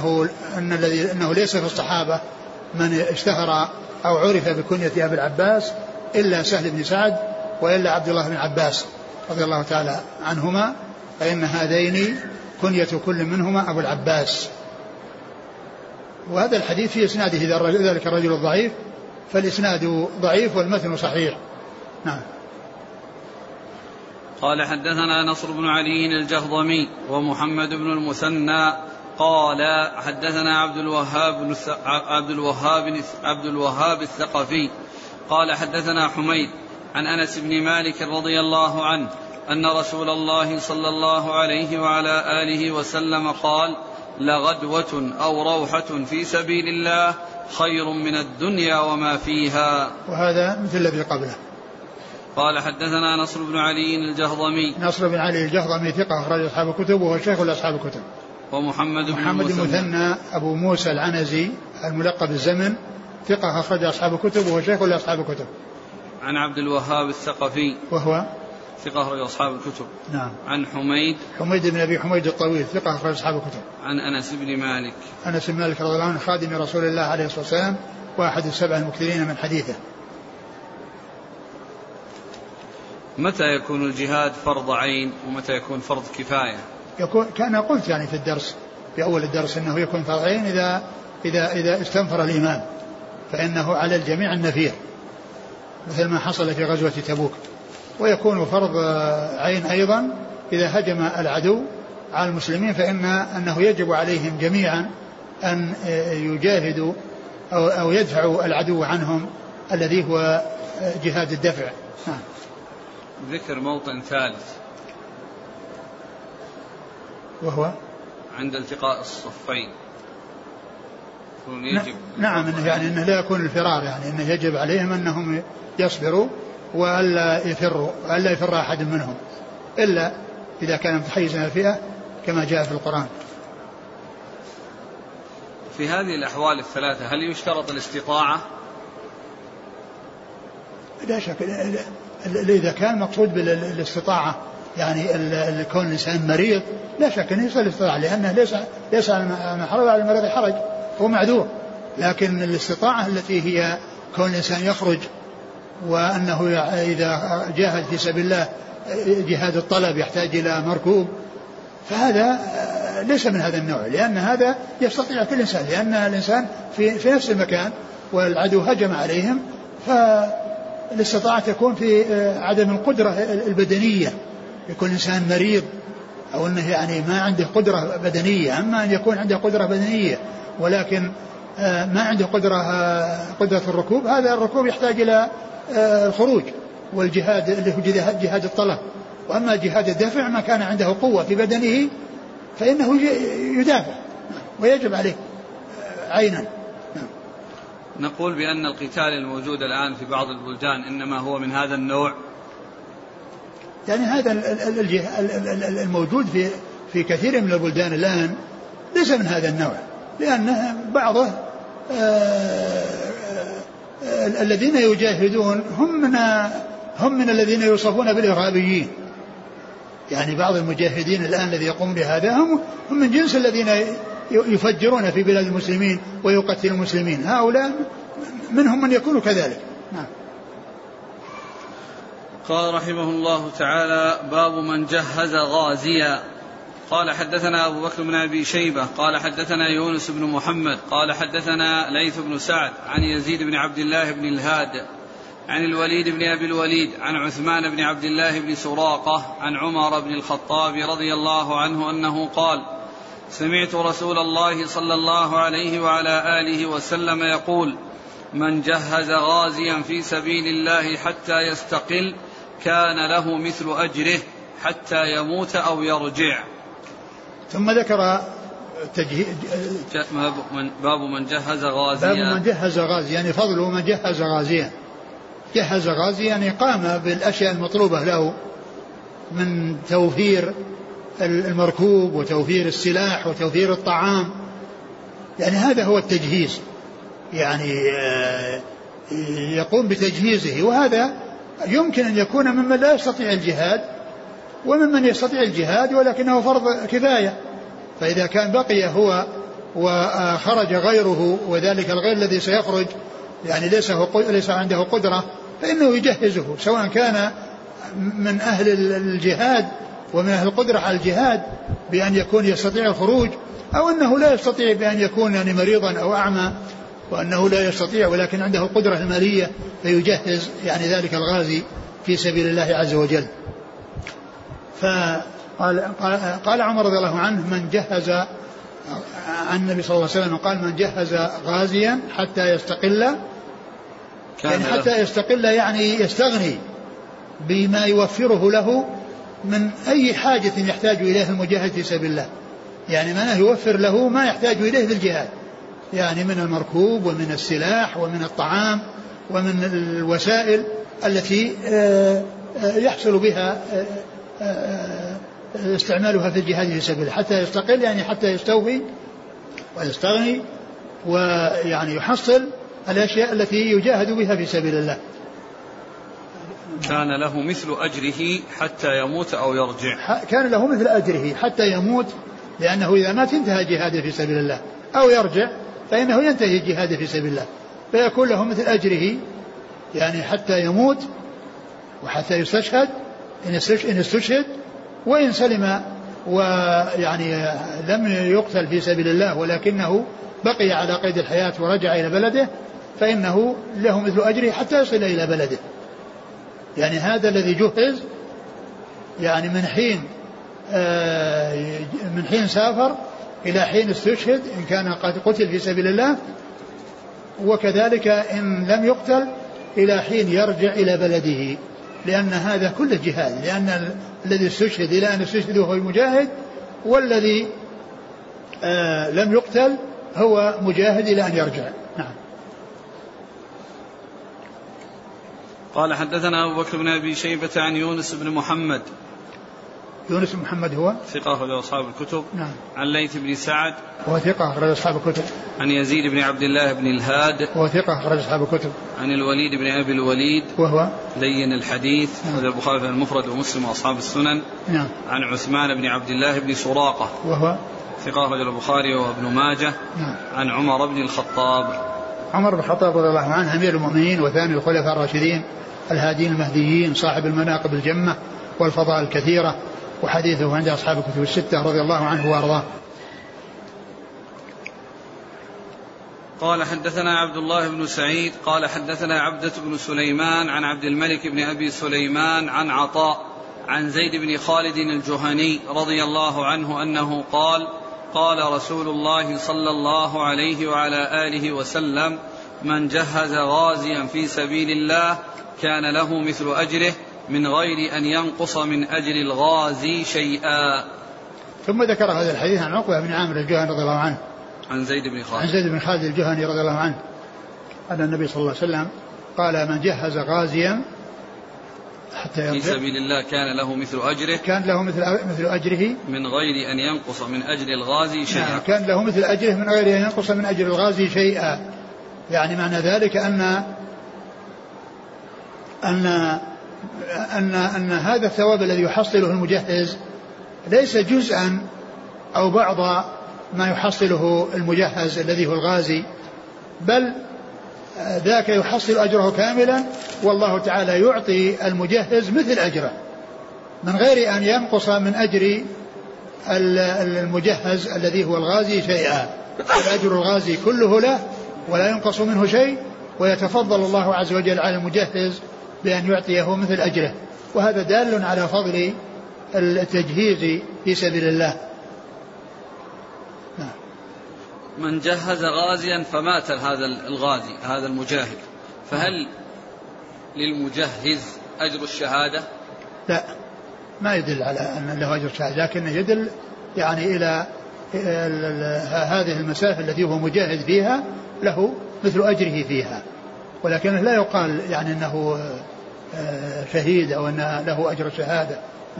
إنه ليس في الصحابة من اشتهر أو عرف بكنية أبي العباس إلا سهل بن سعد وإلا عبد الله بن عباس رضي الله تعالى عنهما، فإن هذين كنية كل منهما أبو العباس. وهذا الحديث في إسناده ذلك الرجل الضعيف، فالإسناد ضعيف والمتن صحيح. نعم. قال حدثنا نصر بن علي الجهضمي ومحمد بن المثنى قال حدثنا عبد الوهاب الثقفي قال حدثنا حميد عن أنس بن مالك رضي الله عنه أن رسول الله صلى الله عليه وعلى آله وسلم قال لغدوة أو روحة في سبيل الله خير من الدنيا وما فيها. وهذا مثل الذي قبله. قال حدثنا نصر بن علي الجهضمي. نصر بن علي الجهضمي ثقة أخرج أصحاب الكتب وهو شيخ لأصحاب الكتب. ومحمد بن المثنى أبو موسى العنزي الملقب بالزمن ثقة أخرج أصحاب الكتب وهو شيخ لأصحاب الكتب. عن عبد الوهاب الثقفي وهو ثقة أخرج أصحاب الكتب. نعم. عن حميد بن أبي حميد الطويل ثقة أخرج أصحاب الكتب. عن أنس بن مالك رضي الله عنه خادم رسول الله عليه الصلاة والسلام وأحد السبع المكثرين من حديثه. متى يكون الجهاد فرض عين ومتى يكون فرض كفاية؟ كان قلت يعني في أول الدرس أنه يكون فرض عين إذا استنفر الإمام، فإنه على الجميع النفير مثل ما حصل في غزوة تبوك. ويكون فرض عين أيضا إذا هجم العدو على المسلمين، أنه يجب عليهم جميعا أن يجاهدوا أو يدفعوا العدو عنهم الذي هو جهاد الدفع. ذكر موطن ثالث وهو عند التقاء الصفين يجب. نعم، إنه لا يكون الفرار، يعني إنه يجب عليهم أنهم يصبروا وألا يفروا، وألا يفر أحد منهم إلا إذا كان متحيزا الفئة كما جاء في القرآن. في هذه الأحوال الثلاثة هل يشترط الاستطاعة؟ لا شك، إذا كان مقصود بالاستطاعة يعني كون الإنسان مريض لا شك أنه يصل الاستطاعة، لأنه ليس على حرج على المريض حرج، هو معذور. لكن الاستطاعة التي هي كون الإنسان يخرج وأنه إذا جاهد في سبيل الله جهاد الطلب يحتاج إلى مركوب، فهذا ليس من هذا النوع، لأن هذا يستطيع كل إنسان، لأن الإنسان في نفس المكان والعدو هجم عليهم، فالاستطاعة تكون في عدم القدرة البدنية، يكون الإنسان مريض أو أنه يعني ما عنده قدرة بدنية. أما أن يكون عنده قدرة بدنية ولكن ما عنده قدرة الركوب، هذا الركوب يحتاج إلى الخروج والجهاد اللي هو جهاد الطلب. وأما جهاد الدفع ما كان عنده قوة في بدنه فإنه يدافع ويجب عليه عينا. نقول بأن القتال الموجود الآن في بعض البلدان إنما هو من هذا النوع، يعني هذا الموجود في كثير من البلدان الآن ليس من هذا النوع، لأن بعضه الذين يجاهدون هم من الذين يوصفون بالإرهابيين. يعني بعض المجاهدين الآن الذي يقوم بهذا هم من جنس الذين يفجرون في بلاد المسلمين ويقتلون المسلمين، هؤلاء منهم من يكون كذلك. نعم. قال رحمه الله تعالى: باب من جهز غازيا. قال حدثنا أبو بكر بن أبي شيبة قال حدثنا يونس بن محمد قال حدثنا ليث بن سعد عن يزيد بن عبد الله بن الهاد عن الوليد بن أبي الوليد عن عثمان بن عبد الله بن سراقة عن عمر بن الخطاب رضي الله عنه أنه قال: سمعت رسول الله صلى الله عليه وعلى آله وسلم يقول: من جهز غازيا في سبيل الله حتى يستقل كان له مثل أجره حتى يموت أو يرجع. ثم ذكر باب من جهز غازيا. باب من جهز غازيا يعني فضل من جهز غازيا. جهز غازيا يعني قام بالأشياء المطلوبة له من توفير المركوب وتوفير السلاح وتوفير الطعام، يعني هذا هو التجهيز، يعني يقوم بتجهيزه. وهذا يمكن أن يكون ممن لا يستطيع الجهاد وممن يستطيع الجهاد ولكنه فرض كفاية. فإذا كان بقي هو وخرج غيره وذلك الغير الذي سيخرج يعني ليس عنده قدرة فإنه يجهزه، سواء كان من أهل الجهاد ومن أهل القدرة على الجهاد بأن يكون يستطيع الخروج، أو أنه لا يستطيع بأن يكون يعني مريضا أو أعمى وأنه لا يستطيع ولكن عنده القدرة المالية فيجهز يعني ذلك الغازي في سبيل الله عز وجل. فقال عمر رضي الله عنه: من جهز، عن النبي صلى الله عليه وسلم قال: من جهز غازيا حتى يستقل، يعني حتى يستقل يعني يستغني بما يوفره له من أي حاجة يحتاج إليه المجاهد في سبيل الله، يعني ما يوفر له ما يحتاج إليه في الجهاد، يعني من المركوب ومن السلاح ومن الطعام ومن الوسائل التي يحصل بها استعمالها في الجهاد في سبيل الله، حتى يستقل يعني حتى يستوفي ويستغني ويعني يحصل الأشياء التي يجاهد بها في سبيل الله. كان له مثل أجره حتى يموت أو يرجع. كان له مثل أجره حتى يموت، لأنه إذا مات انتهى جهاده في سبيل الله، أو يرجع فإنه ينتهي جهاده في سبيل الله، فيكون له مثل أجره يعني حتى يموت وحتى يستشهد إن استشهد، وإن سلم ويعني لم يقتل في سبيل الله ولكنه بقي على قيد الحياة ورجع إلى بلده، فإنه له مثل أجره حتى يصل إلى بلده. يعني هذا الذي جهز يعني من حين سافر إلى حين استشهد إن كان قد قتل في سبيل الله، وكذلك إن لم يقتل إلى حين يرجع إلى بلده، لأن هذا كله جهاد، لأن الذي استشهد إلى أن استشهد هو المجاهد، والذي لم يقتل هو مجاهد إلى أن يرجع. نعم. قال حدثنا أبو بكر بن أبي شيبة عن يونس بن محمد. يونس بن محمد هو ثقة أخرج أصحاب الكتب. نعم. عن ليث بن سعد هو ثقة أخرج أصحاب الكتب. عن يزيد بن عبد الله بن الهاد هو ثقة أخرج أصحاب الكتب. عن الوليد بن أبي الوليد وهو لين الحديث أخرج البخاري في المفرد ومسلم وأصحاب السنن. نعم. عن عثمان بن عبد الله بن سراقة وهو ثقة أخرج البخاري وابن ماجه. نعم. عن عمر بن الخطاب. عمر بن الخطاب رضي الله عنه أمير المؤمنين وثاني الخلفاء الراشدين الهادين المهديين، صاحب المناقب الجمة والفضائل الكثيرة، وحديثه عند أصحاب الكتب الستة رضي الله عنه وأرضاه. قال حدثنا عبد الله بن سعيد قال حدثنا عبدة بن سليمان عن عبد الملك بن أبي سليمان عن عطاء عن زيد بن خالد الجهني رضي الله عنه أنه قال قال رسول الله صلى الله عليه وعلى آله وسلم: من جهز غازيا في سبيل الله كان له مثل أجره من غير أن ينقص من أجر الغازي شيئا. ثم ذكر هذا الحديث عن عقبة بن عامر الجهني رضي الله عنه عن زيد بن خالد الجهني رضي الله عنه أن النبي صلى الله عليه وسلم قال: من جهز غازيا حتى في سبيل الله كان له مثل أجره مثل أجره من غير أن ينقص من أجر الغازي شيئا. كان له مثل أجره من غير أن ينقص من أجر الغازي شيئا. يعني معنى ذلك أن هذا الثواب الذي يحصله المجهز ليس جزءا أو بعض ما يحصله المجهز الذي هو الغازي، بل ذاك يحصل أجره كاملا، والله تعالى يعطي المجهز مثل أجره من غير أن ينقص من أجر المجهز الذي هو الغازي شيئا. الأجر الغازي كله له ولا ينقص منه شيء، ويتفضل الله عز وجل على المجهز بأن يعطيه مثل أجره، وهذا دال على فضل التجهيز في سبيل الله. من جهز غازيا فمات هذا الغازي هذا المجاهد، فهل للمجهز أجر الشهادة؟ لا، ما يدل على أن له أجر الشهادة، لكن يدل يعني إلى هذه المسافة التي هو مجاهد فيها له مثل أجره فيها، ولكنه لا يقال يعني أنه شهيد أو أن له أجر الشهادة.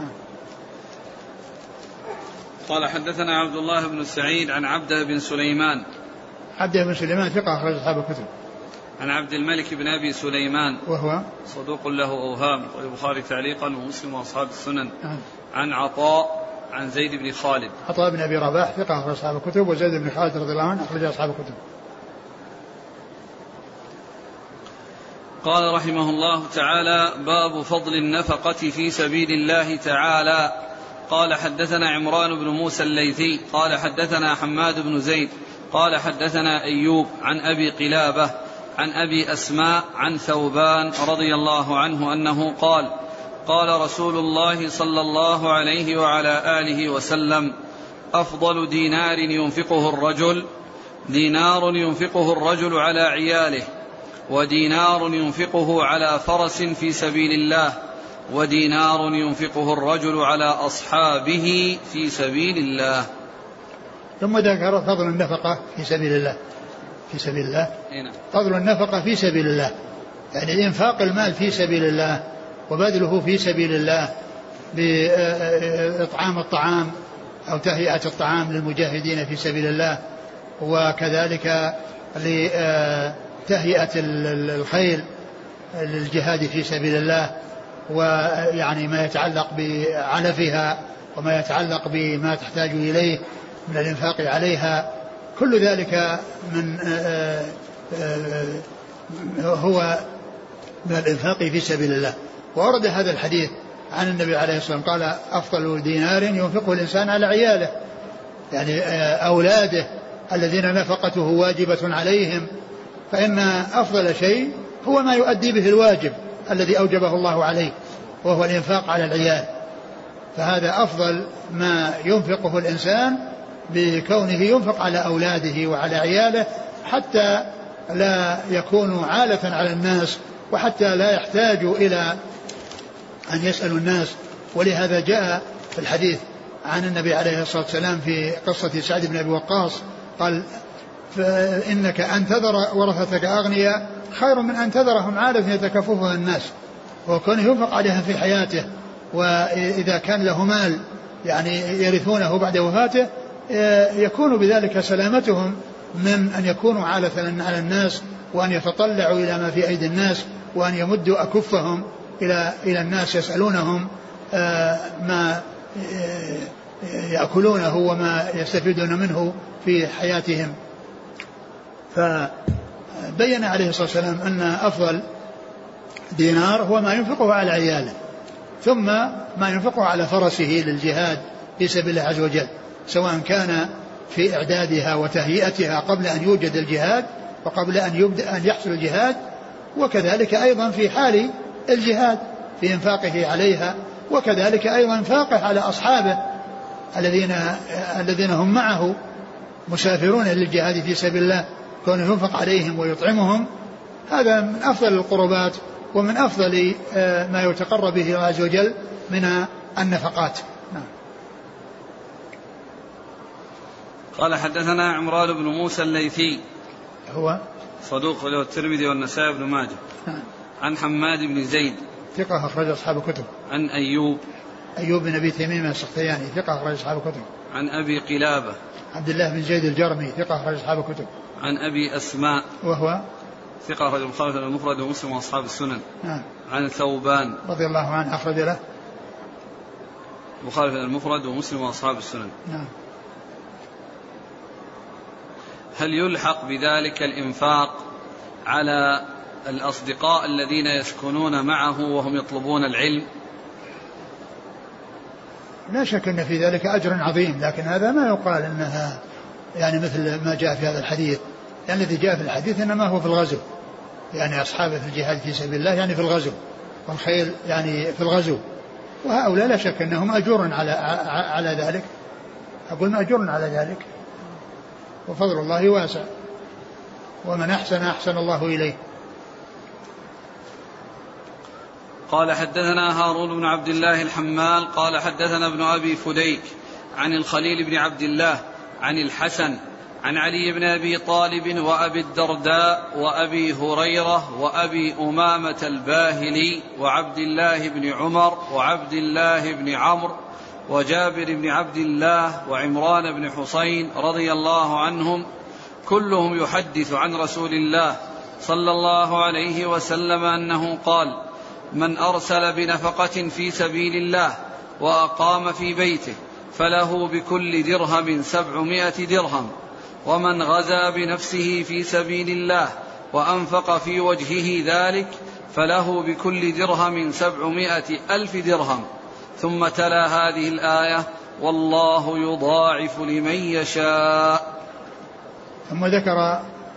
قال حدثنا عبد الله بن سعيد عن عبده بن سليمان. عبده بن سليمان ثقة أخرج أصحاب الكتب. عن عبد الملك بن أبي سليمان وهو صدوق له أوهام، والبخاري تعليقا ومسلم وأصحاب السنن. عن عطاء عن زيد بن خالد. عطاء بن أبي رباح ثقة أخرج أصحاب الكتب، وزيد بن خالد رضي الله عنه أخرج أصحاب الكتب. قال رحمه الله تعالى: باب فضل النفقة في سبيل الله تعالى. قال حدثنا عمران بن موسى الليثي قال حدثنا حماد بن زيد قال حدثنا أيوب عن أبي قلابة عن أبي أسماء عن ثوبان رضي الله عنه أنه قال: قال رسول الله صلى الله عليه وعلى آله وسلم: أفضل دينار ينفقه الرجل على عياله، ودينار ينفقه على فرس في سبيل الله، ودينار ينفقه الرجل على أصحابه في سبيل الله. ثم ذكر فضل النفقة في سبيل الله. فضل النفقة في سبيل الله يعني إنفاق المال في سبيل الله وبذله في سبيل الله بإطعام الطعام أو تهيئة الطعام للمجاهدين في سبيل الله، وكذلك لتهيئة الخيل للجهاد في سبيل الله، ويعني ما يتعلق بعلفها وما يتعلق بما تحتاج إليه من الإنفاق عليها، كل ذلك من هو من الإنفاق في سبيل الله. وورد هذا الحديث عن النبي عليه الصلاة والسلام قال أفضل دينار ينفقه الإنسان على عياله، يعني أولاده الذين نفقته واجبة عليهم، فإن أفضل شيء هو ما يؤدي به الواجب الذي أوجبه الله عليه وهو الإنفاق على العيال. فهذا أفضل ما ينفقه الإنسان بكونه ينفق على أولاده وعلى عياله حتى لا يكونوا عالة على الناس وحتى لا يحتاجوا إلى أن يسألوا الناس. ولهذا جاء في الحديث عن النبي عليه الصلاة والسلام في قصة سعد بن أبي وقاص قال فإنك أن تذر ورثتك أغنياء خير من أن تذرهم عالة يتكففها الناس، وكونه ينفق عليها في حياته، وإذا كان له مال يعني يرثونه بعد وفاته يكون بذلك سلامتهم من أن يكونوا عالة على الناس وأن يتطلعوا إلى ما في أيدي الناس وأن يمدوا أكفهم إلى الناس يسألونهم ما يأكلونه وما يستفيدون منه في حياتهم. فبين عليه الصلاة والسلام أن أفضل دينار هو ما ينفقه على عياله، ثم ما ينفقه على فرسه للجهاد في سبيل الله عز وجل، سواء كان في إعدادها وتهيئتها قبل أن يوجد الجهاد وقبل أن يحصل الجهاد، وكذلك أيضا في حال الجهاد في إنفاقه عليها، وكذلك أيضا إنفاقه على أصحابه الذين هم معه مسافرون للجهاد في سبيل الله، كونه ينفق عليهم ويطعمهم. هذا من أفضل القربات ومن أفضل ما يتقرب به الله عز وجل من النفقات. نعم. قال حدثنا عمران بن موسى الليثي هو صدوق له الترمذي والنسائي بن ماجه. نعم. عن حماد بن زيد ثقة أخرج أصحاب الكتب. عن أيوب بن أبي تميم السختياني ثقة أخرج أصحاب الكتب. عن أبي قلابة عبد الله بن زيد الجرمي ثقة أخرج أصحاب الكتب. عن أبي أسماء وهو ثقة أخرج البخاري المفرد ومسلم وأصحاب السنن. نعم. عن ثوبان رضي الله عنه أخرج له البخاري المفرد ومسلم وأصحاب السنن. نعم. هل يلحق بذلك الإنفاق على الأصدقاء الذين يسكنون معه وهم يطلبون العلم؟ لا شك أن في ذلك أجر عظيم، لكن هذا ما يقال أنها يعني مثل ما جاء في هذا الحديث، لأن الذي جاء في الحديث إنما هو في الغزو، يعني أصحابه في الجهاد في سبيل الله يعني في الغزو، والخيل يعني في الغزو، وهؤلاء لا شك أنهم أجور على ذلك، أقول مأجور على ذلك، وفضل الله واسع، ومن أحسن الله إليه. قال حدثنا هارون بن عبد الله الحمال قال حدثنا ابن أبي فديك عن الخليل بن عبد الله عن الحسن عن علي بن أبي طالب وأبي الدرداء وأبي هريرة وأبي أمامة الباهلي وعبد الله بن عمر وعبد الله بن عمرو وجابر بن عبد الله وعمران بن حسين رضي الله عنهم، كلهم يحدث عن رسول الله صلى الله عليه وسلم أنه قال: من أرسل بنفقة في سبيل الله وأقام في بيته فله بكل درهم 700 درهم، ومن غزا بنفسه في سبيل الله وأنفق في وجهه ذلك فله بكل درهم 700,000 درهم. ثم تلا هذه الآية: والله يضاعف لمن يشاء. ثم ذكر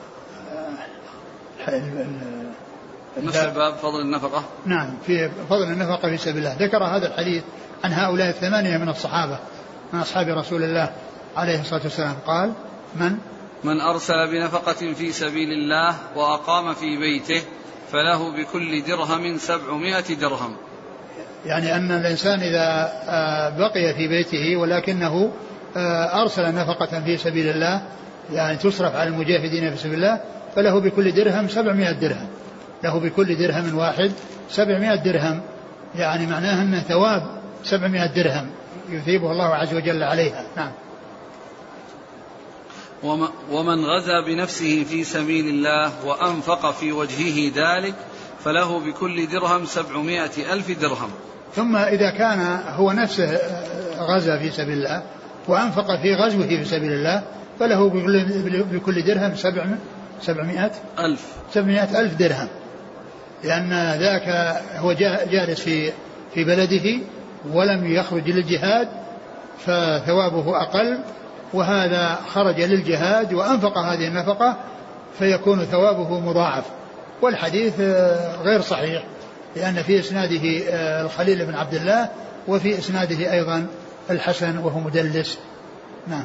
نفس الباب فضل النفقة. نعم، في فضل النفقة في سبيل الله. ذكر هذا الحديث عن هؤلاء 8 من الصحابة من أصحاب رسول الله عليه الصلاة والسلام. قال: من أرسل بنفقة في سبيل الله وأقام في بيته فله بكل درهم 700 درهم. يعني أن الإنسان إذا بقي في بيته ولكنه أرسل نفقة في سبيل الله، يعني تصرف على المجاهدين في سبيل الله، فله بكل درهم 700 درهم، له بكل درهم واحد 700 درهم، يعني معناه أنه ثواب 700 درهم يثيبه الله عز وجل عليها. نعم. ومن غزا بنفسه في سبيل الله وأنفق في وجهه ذلك فله بكل درهم 700,000 درهم. ثم إذا كان هو نفسه غزا في سبيل الله وأنفق في غزوه في سبيل الله فله بكل درهم 700,000 درهم، لأن ذاك هو جالس في بلده ولم يخرج للجهاد فثوابه أقل، وهذا خرج للجهاد وأنفق هذه النفقة فيكون ثوابه مضاعف. والحديث غير صحيح لأن في إسناده الخليل بن عبد الله وفي إسناده أيضا الحسن وهو مدلس. نعم.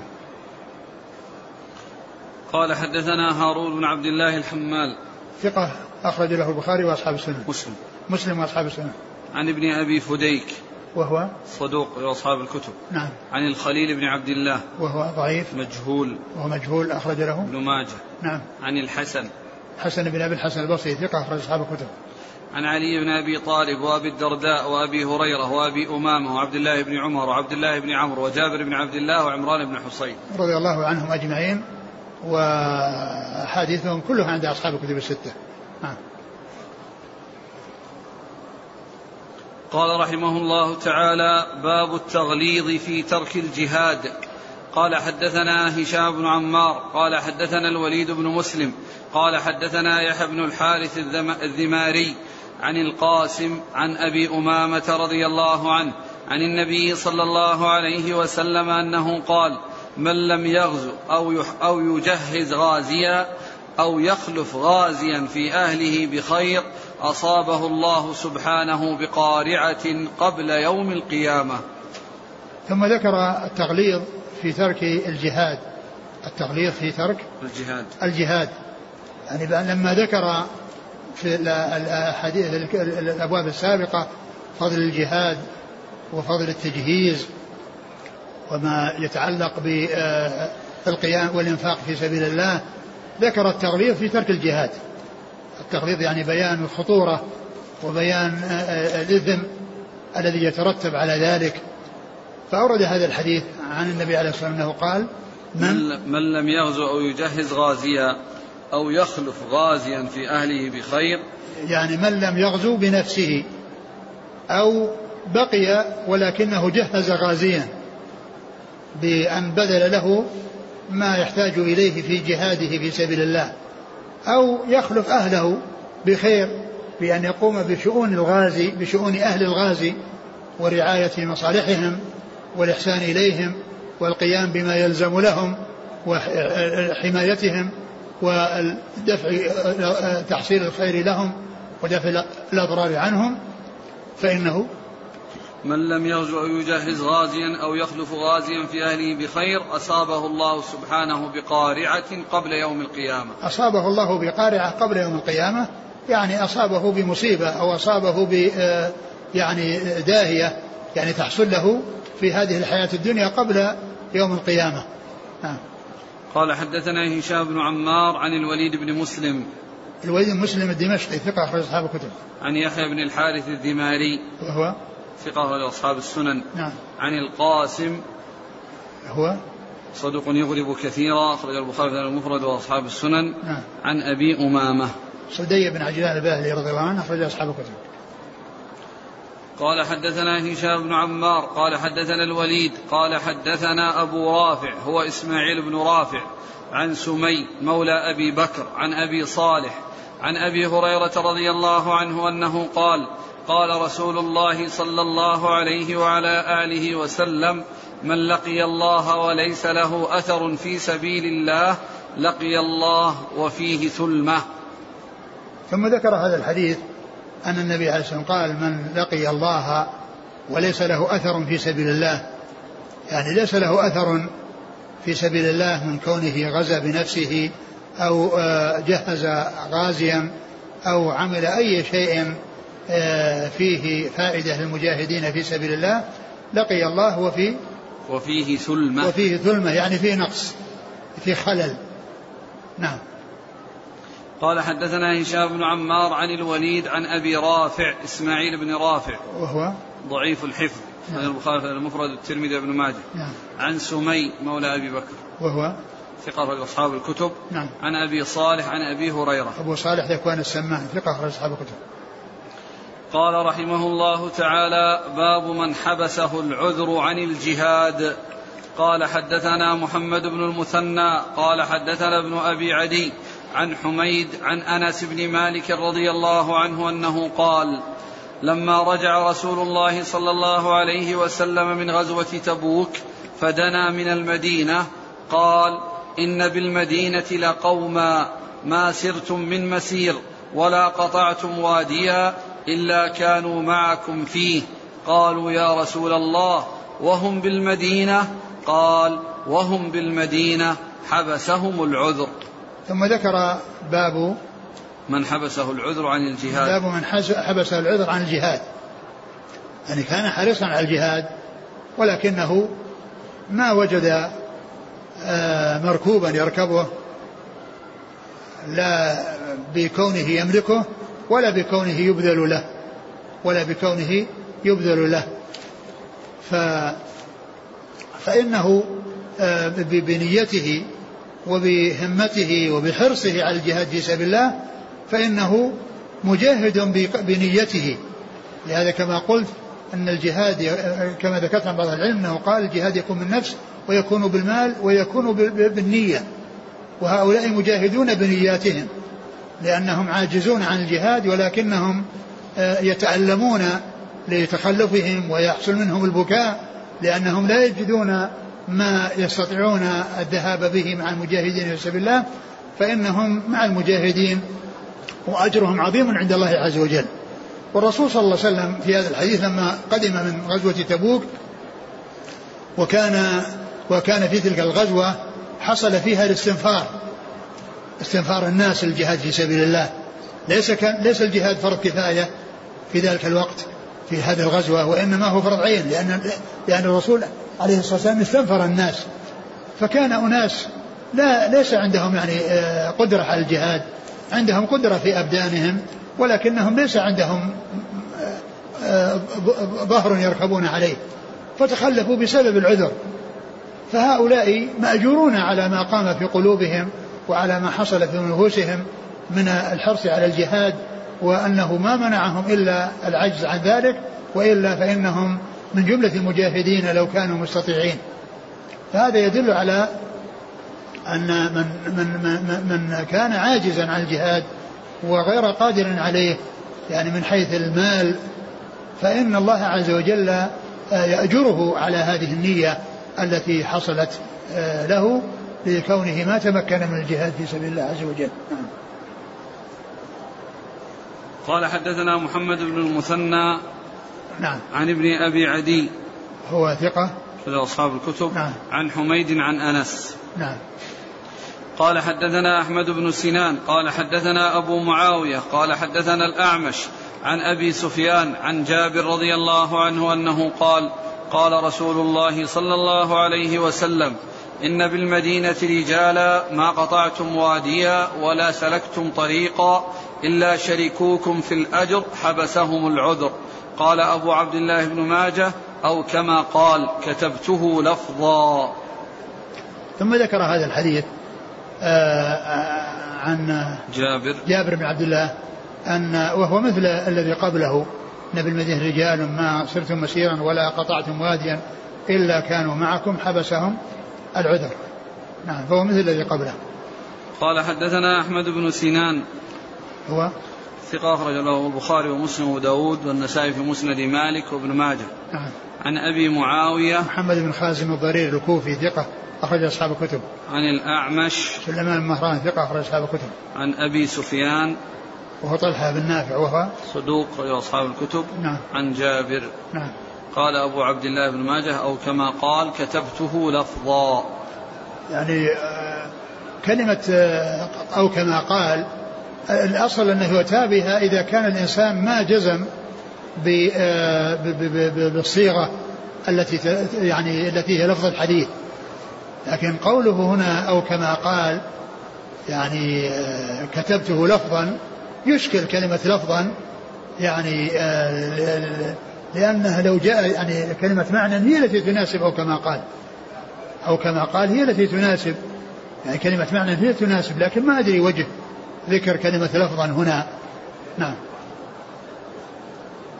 قال حدثنا هارون بن عبد الله الحمال ثقة أخرج له البخاري وأصحاب السنة. مسلم وأصحاب السنة. عن ابن أبي فديك وهو صدوق وأصحاب الكتب. نعم. عن الخليل بن عبد الله وهو ضعيف مجهول أخرج له ابن ماجه. نعم. عن حسن بن أبي الحسن البصري ثقة أخرج أصحاب الكتب. عن علي بن أبي طالب وأبي الدرداء وأبي هريرة وأبي أمامة وعبد الله بن عمر وعبد الله بن عمرو وجابر بن عبد الله وعمران بن حصين رضي الله عنهم أجمعين، وحديثهم كلها عند أصحاب الكتب الستة. قال رحمه الله تعالى: باب التغليظ في ترك الجهاد. قال حدثنا هشام بن عمار قال حدثنا الوليد بن مسلم قال حدثنا يحيى بن الحارث الذماري عن القاسم عن أبي أمامة رضي الله عنه عن النبي صلى الله عليه وسلم أنه قال: من لم يغزو أو يجهز غازيا أو يخلف غازيا في أهله بخير أصابه الله سبحانه بقارعة قبل يوم القيامة. ثم ذكر التغليظ في ترك الجهاد، التغليظ في ترك الجهاد يعني لما ذكر في الحديث الأبواب السابقة فضل الجهاد وفضل التجهيز وما يتعلق بالقيام والإنفاق في سبيل الله، ذكر التغليظ في ترك الجهاد. التغليظ يعني بيان الخطورة وبيان الإثم الذي يترتب على ذلك، فأورد هذا الحديث عن النبي عليه الصلاة والسلام أنه قال: من لم يغزو أو يجهز غازيا أو يخلف غازيا في أهله بخير، يعني من لم يغزو بنفسه أو بقي ولكنه جهز غازيا بأن بذل له ما يحتاج إليه في جهاده في سبيل الله، أو يخلف أهله بخير بأن يقوم بشؤون الغازي بشؤون أهل الغازي ورعاية مصالحهم والإحسان إليهم والقيام بما يلزم لهم وحمايتهم ودفع تحصيل الخير لهم ودفع الأضرار عنهم، فإنه من لم يغزو أو يجهز غازيا أو يخلف غازيا في أهله بخير أصابه الله سبحانه بقارعة قبل يوم القيامة. أصابه الله بقارعة قبل يوم القيامة، يعني أصابه بمصيبة أو أصابه يعني داهية يعني تحصل له في هذه الحياة الدنيا قبل يوم القيامة. قال حدثنا هشام بن عمار عن الوليد بن مسلم. الوليد بن مسلم الدمشقي ثقة أخرج أصحاب الكتب. عن يحيى بن الحارث الذماري وهو ثقة أخرج أصحاب السنن. نعم. عن القاسم هو صدوق يغرب كثيرا أخرج البخاري في المفرد وأصحاب السنن. نعم. عن أبي أمامة صدي بن عجلان الباهلي رضي الله عنه أخرج أصحاب الكتب. قال حدثنا هشام بن عمار قال حدثنا الوليد قال حدثنا أبو رافع هو إسماعيل بن رافع عن سمي مولى أبي بكر عن أبي صالح عن أبي هريرة رضي الله عنه أنه قال: قال رسول الله صلى الله عليه وعلى آله وسلم: من لقي الله وليس له أثر في سبيل الله لقي الله وفيه ثلمة. ثم ذكر هذا الحديث أن النبي عليه الصلاة والسلام قال: من لقي الله وليس له أثر في سبيل الله، يعني ليس له أثر في سبيل الله من كونه غزا بنفسه أو جهز غازيا أو عمل أي شيء فيه فائدة للمجاهدين في سبيل الله، لقي الله وفيه ثلمة يعني فيه نقص، فيه خلل. نعم. قال حدثنا هشام بن عمار عن الوليد عن أبي رافع إسماعيل بن رافع وهو ضعيف الحفظ. نعم. البخاري المفرد الترمذي بن ماجه. نعم. عن سمي مولى أبي بكر وهو ثقة أخرج أصحاب الكتب. نعم. عن أبي صالح عن أبي هريرة. أبو صالح ذكوان السمان ثقة أخرج أصحاب الكتب. قال رحمه الله تعالى: باب من حبسه العذر عن الجهاد. قال حدثنا محمد بن المثنى قال حدثنا ابن أبي عدي عن حميد عن أنس بن مالك رضي الله عنه أنه قال: لما رجع رسول الله صلى الله عليه وسلم من غزوة تبوك فدنا من المدينة قال: إن بالمدينة لقوما ما سرتم من مسير ولا قطعتم واديا إلا كانوا معكم فيه. قالوا: يا رسول الله وهم بالمدينة؟ قال: وهم بالمدينة حبسهم العذر. ثم ذكر باب من حبسه العذر عن الجهاد. باب من حبسه العذر عن الجهاد، يعني كان حريصا على الجهاد ولكنه ما وجد مركوبا يركبه، لا بكونه يملكه ولا بكونه يبذل له فإنه بنيته وبهمته وبحرصه على الجهاد في سبيل الله فإنه مجاهد بنيته. لهذا كما قلت أن الجهاد كما ذكرت عن بعض العلم أنه قال الجهاد يكون بالنفس ويكون بالمال ويكون بالنية، وهؤلاء مجاهدون بنياتهم لأنهم عاجزون عن الجهاد ولكنهم يتألمون لتخلفهم ويحصل منهم البكاء لأنهم لا يجدون ما يستطيعون الذهاب به مع المجاهدين في سبيل الله، فإنهم مع المجاهدين وأجرهم عظيم عند الله عز وجل. والرسول صلى الله عليه وسلم في هذا الحديث لما قدم من غزوة تبوك وكان في تلك الغزوة حصل فيها استنفار الناس للجهاد في سبيل الله. ليس الجهاد فرض كفاية في ذلك الوقت في هذه الغزوة، وإنما هو فرض عين، لأن الرسول عليه الصلاة والسلام استنفر الناس، فكان أناس ليس عندهم يعني قدرة على الجهاد، عندهم قدرة في أبدانهم ولكنهم ليس عندهم ظهر يركبون عليه فتخلفوا بسبب العذر. فهؤلاء مأجورون على ما قام في قلوبهم وعلى ما حصل في نفوسهم من الحرص على الجهاد، وأنه ما منعهم إلا العجز عن ذلك، وإلا فإنهم من جملة المجاهدين لو كانوا مستطيعين. فهذا يدل على أن من كان عاجزا عن الجهاد وغير قادر عليه يعني من حيث المال فإن الله عز وجل يأجره على هذه النية التي حصلت له لكونه ما تمكن من الجهاد في سبيل الله عز وجل. قال حدثنا محمد بن المثنى نعم عن ابن أبي عدي هو ثقة في أصحاب الكتب. نعم. عن حميد عن أنس. نعم. قال حدثنا أحمد بن سنان قال حدثنا أبو معاوية قال حدثنا الأعمش عن أبي سفيان عن جابر رضي الله عنه أنه قال: قال رسول الله صلى الله عليه وسلم: إن بالمدينة رجالا ما قطعتم واديا ولا سلكتم طريقا إلا شركوكم في الأجر حبسهم العذر. قال أبو عبد الله بن ماجه: أو كما قال كتبته لفظا. ثم ذكر هذا الحديث عن جابر بن عبد الله وهو مثل الذي قبله: إن بالمدينة رجال ما سرتم مسيرا ولا قطعتم واديا إلا كانوا معكم حبسهم العذر. نعم، فهو مثل الذي قبله. قال حدثنا أحمد بن سنان هو ثقة أخرج له البخاري ومسلم وداود والنسائي في مسند مالك وابن ماجه. نعم. عن أبي معاوية محمد بن خازم الضرير الكوفي ثقة أخرج أصحاب الكتب. عن الأعمش سليمان المهران ثقة أخرج أصحاب الكتب. عن أبي سفيان وهو طلحة بن نافع وهو صدوق أخرج أصحاب الكتب. نعم. عن جابر. نعم. قال أبو عبد الله بن ماجه: أو كما قال كتبته لفظا. يعني كلمة أو كما قال الأصل أنه يؤتى بها إذا كان الإنسان ما جزم بالصيغة التي هي لفظ الحديث، لكن قوله هنا أو كما قال يعني كتبته لفظا يشكل كلمة لفظا، يعني لأنها لو جاء يعني كلمة معنى هي التي تناسب أو كما قال. أو كما قال هي التي تناسب، يعني كلمة معنى هي تناسب، لكن ما أدري وجه ذكر كلمة لفظا هنا. نعم.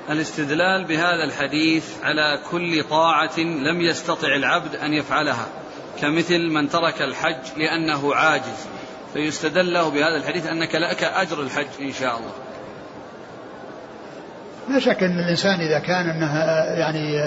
الاستدلال بهذا الحديث على كل طاعة لم يستطع العبد أن يفعلها، كمثل من ترك الحج لأنه عاجز، فيستدل له بهذا الحديث أنك لك أجر الحج إن شاء الله. لا شك أن الإنسان إذا كان أنها يعني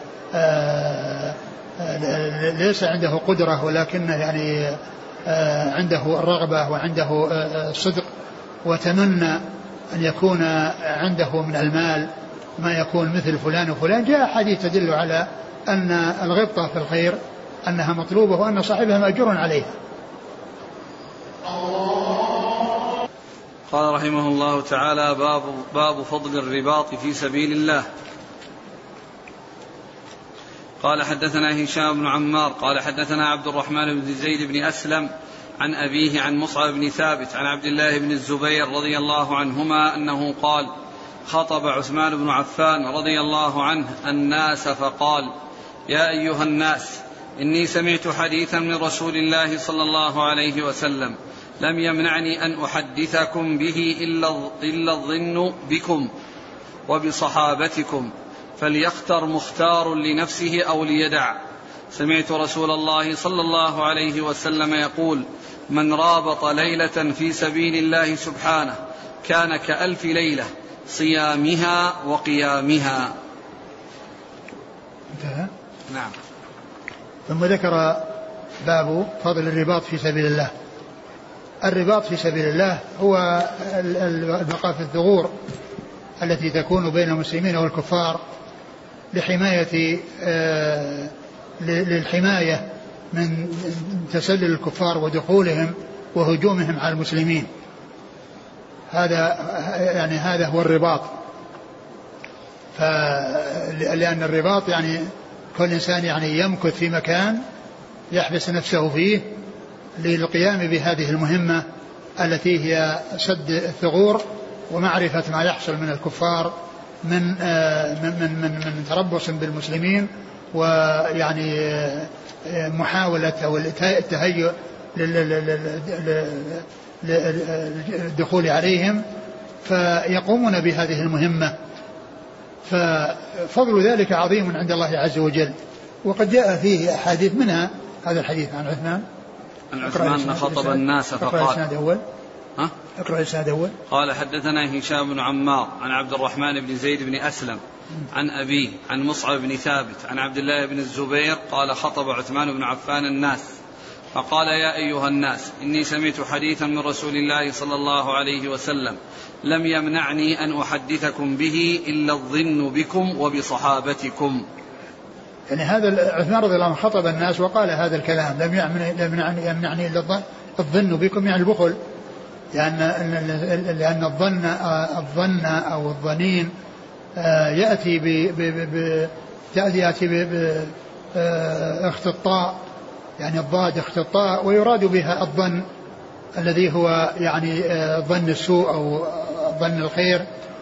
ليس عنده قدرة ولكنه يعني عنده الرغبة وعنده الصدق وتمنى أن يكون عنده من المال ما يكون مثل فلان وفلان، جاء حديث تدل على أن الغبطة في الخير أنها مطلوبة وأن صاحبها مأجور عليها. قال رحمه الله تعالى: باب فضل الرباط في سبيل الله. قال حدثنا هشام بن عمار قال حدثنا عبد الرحمن بن زيد بن أسلم عن أبيه عن مصعب بن ثابت عن عبد الله بن الزبير رضي الله عنهما أنه قال: خطب عثمان بن عفان رضي الله عنه الناس فقال: يا أيها الناس، إني سمعت حديثا من رسول الله صلى الله عليه وسلم لم يمنعني أن أحدثكم به إلا الظن بكم وبصحابتكم، فليختر مختار لنفسه أو ليدع. سمعت رسول الله صلى الله عليه وسلم يقول: من رابط ليلة في سبيل الله سبحانه كان كألف ليلة صيامها وقيامها. انتهى. نعم. ثم ذكر باب فضل الرباط في سبيل الله. الرباط في سبيل الله هو البقاء في الثغور التي تكون بين المسلمين والكفار للحماية من تسلل الكفار ودخولهم وهجومهم على المسلمين. هذا هو الرباط. لأن الرباط يعني كل إنسان يعني يمكث في مكان يحبس نفسه فيه للقيام بهذه المهمة التي هي سد الثغور ومعرفة ما يحصل من الكفار من تربص بالمسلمين، ويعني محاولة أو التهيؤ للدخول عليهم، فيقومون بهذه المهمة. ففضل ذلك عظيم عند الله عز وجل. وقد جاء فيه أحاديث، منها هذا الحديث عن عثمان خطب الناس فقال: اقرأ الإسناد الأول. قال حدثنا هشام بن عمار عن عبد الرحمن بن زيد بن أسلم عن أبيه عن مصعب بن ثابت عن عبد الله بن الزبير قال: خطب عثمان بن عفان الناس فقال: يا أيها الناس، إني سمعت حديثا من رسول الله صلى الله عليه وسلم لم يمنعني أن أحدثكم به إلا الظن بكم وبصحابتكم. يعني هذا عثمان رضي الله عنه خطب الناس وقال هذا الكلام: لم يمنعني إلا الظن بكم، يعني البخل، لأن الظن أو الظنين يأتي باختطاء، يعني الضاد اختطاء، ويراد بها الظن الذي هو يعني ظن السوء أو ظن الخير.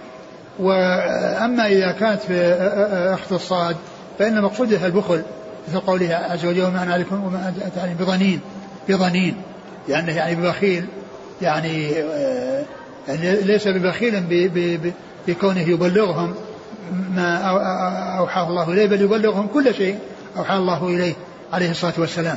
وأما إذا كانت في اختصاد فإن مقصودها البخل، مثل قوله عز وجل: وما أنا عليكم وما أنت عليهم بظنين، يعني ببخيل، يعني ليس ببخيل بكونه يبلغهم ما أوحاه الله إليه، بل يبلغهم كل شيء أوحى الله إليه عليه الصلاة والسلام.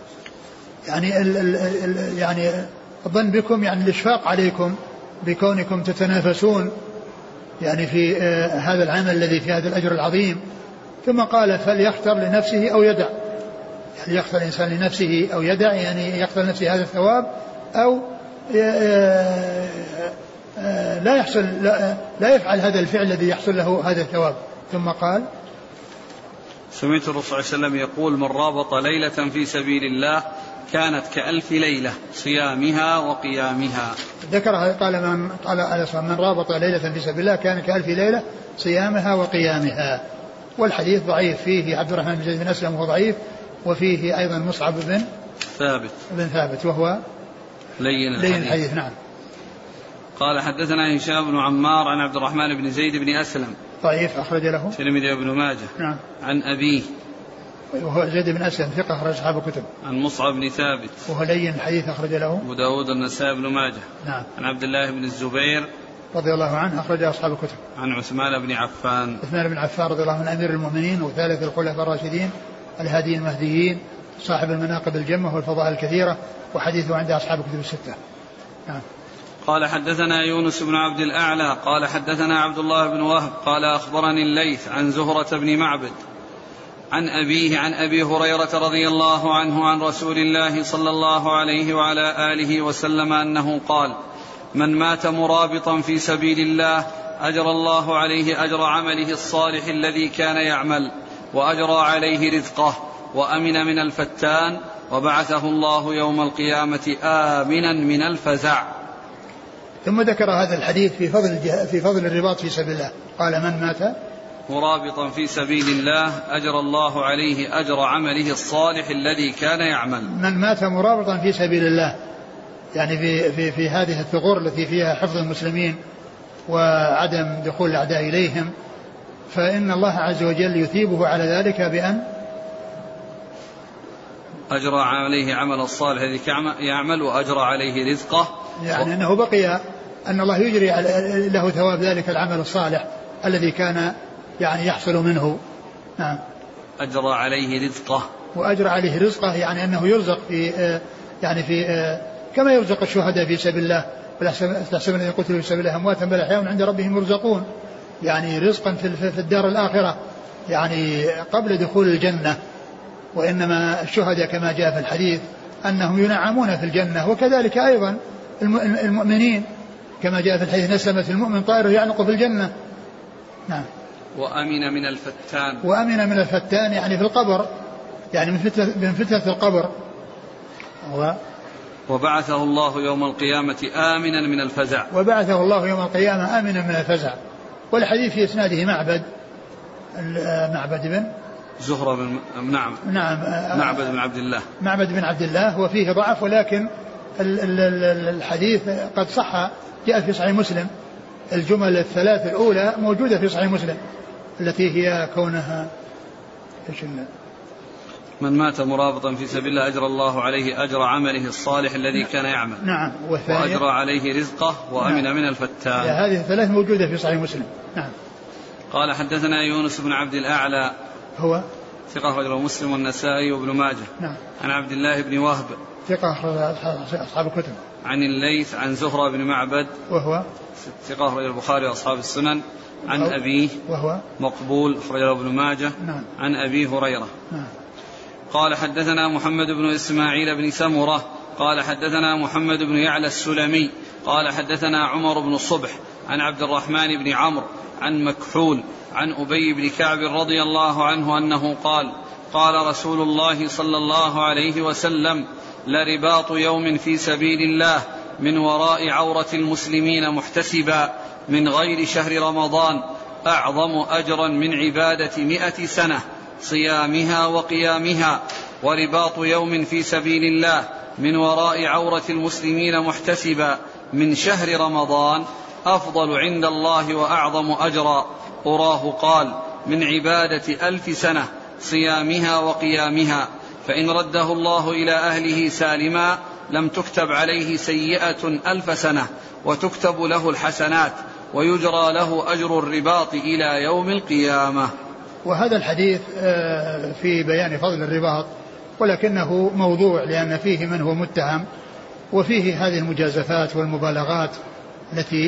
يعني الظن بكم يعني الإشفاق عليكم بكونكم تتنافسون يعني في هذا العمل الذي في هذا الأجر العظيم. ثم قال: فليختر لنفسه أو يدع، يعني يختر الإنسان لنفسه أو يدع، يعني يختر لنفسه هذا الثواب أو لا يفعل هذا الفعل الذي يحصل له هذا الثواب. ثم قال: سمعت الرسول صلى الله عليه وسلم يقول: من رابط ليلة في سبيل الله كانت كألف ليلة صيامها وقيامها. ذكرها قال من رابط ليلة في سبيل الله كان كألف ليلة صيامها وقيامها. والحديث ضعيف، فيه عبد الرحمن بن زيد بن أسلم وهو ضعيف، وفيه أيضا مصعب بن ثابت وهو لين الحديث. نعم. قال حدثنا هشام بن عمار عن عبد الرحمن بن زيد بن أسلم ضعيف أخرج له الترمذي وابن ماجه. نعم. عن أبيه وهو زيد بن أسلم ثقة أخرج أصحاب الكتب. عن مصعب بن ثابت وهو لين الحديث أخرج له أبو داود والنسائي بن ماجه. نعم. عن عبد الله بن الزبير رضي الله عنه أخرج أصحاب الكتب. عن عثمان بن عفان. عثمان بن عفان رضي الله عنه أمير المؤمنين وثالث الخلفاء الراشدين الهادي المهديين صاحب المناقب الجمة والفضائل الكثيرة وحديثه عند أصحاب الكتب الستة. نعم. قال حدثنا يونس بن عبد الأعلى قال حدثنا عبد الله بن وهب قال أخبرني الليث عن زهرة بن معبد عن أبيه عن أبي هريرة رضي الله عنه عن رسول الله صلى الله عليه وعلى آله وسلم أنه قال: من مات مرابطا في سبيل الله أجرى الله عليه أجر عمله الصالح الذي كان يعمل وأجرى عليه رزقه وأمن من الفتان وبعثه الله يوم القيامة آمنا من الفزع. ثم ذكر هذا الحديث في فضل الرباط في سبيل الله. قال: من مات مرابطا في سبيل الله أجرى الله عليه أجر عمله الصالح الذي كان يعمل. من مات مرابطا في سبيل الله يعني في هذه الثغور التي فيها حفظ المسلمين وعدم دخول الأعداء إليهم، فإن الله عز وجل يثيبه على ذلك بأن أجرى عليه عمل الصالح الذي يعمل وأجرى عليه رزقه، يعني أنه بقي أن الله يجري له ثواب ذلك العمل الصالح الذي كان يعني يحصل منه. نعم. أجرى عليه رزقه وأجرى عليه رزقه يعني أنه يرزق في يعني في كما يرزق الشهداء في سبيل الله ولا تحسبن الذين قتلوا في سبيل الله أمواتا بل أحياء عند ربهم يرزقون، يعني رزقا في الدار الآخرة يعني قبل دخول الجنة. وإنما الشهداء كما جاء في الحديث أنهم ينعمون في الجنة، وكذلك أيضا المؤمنين كما جاء في الحديث: نسمة المؤمن طائره يعنق في الجنة. نعم. وأمن من الفتان. وأمن من الفتان يعني في القبر، يعني من فتنة القبر. وبعثه الله يوم القيامة آمنا من الفزع. وبعثه الله يوم القيامة آمنا من الفزع. والحديث في إسناده معبد بن زهرة بن معبد بن عبد الله. معبد بن عبد الله وفيه ضعف، ولكن الحديث قد صح، جاء في صحيح مسلم. الجمل الثلاث الأولى موجودة في صحيح مسلم التي هي كونها من مات مرابطا في سبيل الله أجرى الله عليه أجر عمله الصالح الذي كان يعمل. نعم. وأجرى عليه رزقه وأمن من الفتان. هذه الثلاث موجودة في صحيح مسلم. نعم. قال حدثنا يونس بن عبد الأعلى هو ثقة رجل مسلم والنسائي وابن ماجه. نعم. عن عبد الله بن وهب ثقة أصحاب الكتب. عن الليث عن زهرة بن معبد وهو ثقة رجل البخاري وأصحاب السنن. عن أبيه وهو مقبول رجل ابن ماجه. نعم. عن أبي هريرة. نعم. قال حدثنا محمد بن إسماعيل بن سمرة قال حدثنا محمد بن يعلى السلمي قال حدثنا عمر بن الصبح عن عبد الرحمن بن عمرو عن مكحول عن أبي بن كعب رضي الله عنه أنه قال: قال رسول الله صلى الله عليه وسلم: لرباط يوم في سبيل الله من وراء عورة المسلمين محتسبا من غير شهر رمضان أعظم أجرا من عبادة 100 سنة صيامها وقيامها، ورباط يوم في سبيل الله من وراء عورة المسلمين محتسبا من شهر رمضان أفضل عند الله وأعظم أجرا. أراه قال: من عبادة 1000 سنة صيامها وقيامها، فإن رده الله إلى أهله سالما لم تكتب عليه سيئة 1000 سنة وتكتب له الحسنات ويجرى له أجر الرباط إلى يوم القيامة. وهذا الحديث في بيان فضل الرباط، ولكنه موضوع لأن فيه من هو متهم وفيه هذه المجازفات والمبالغات التي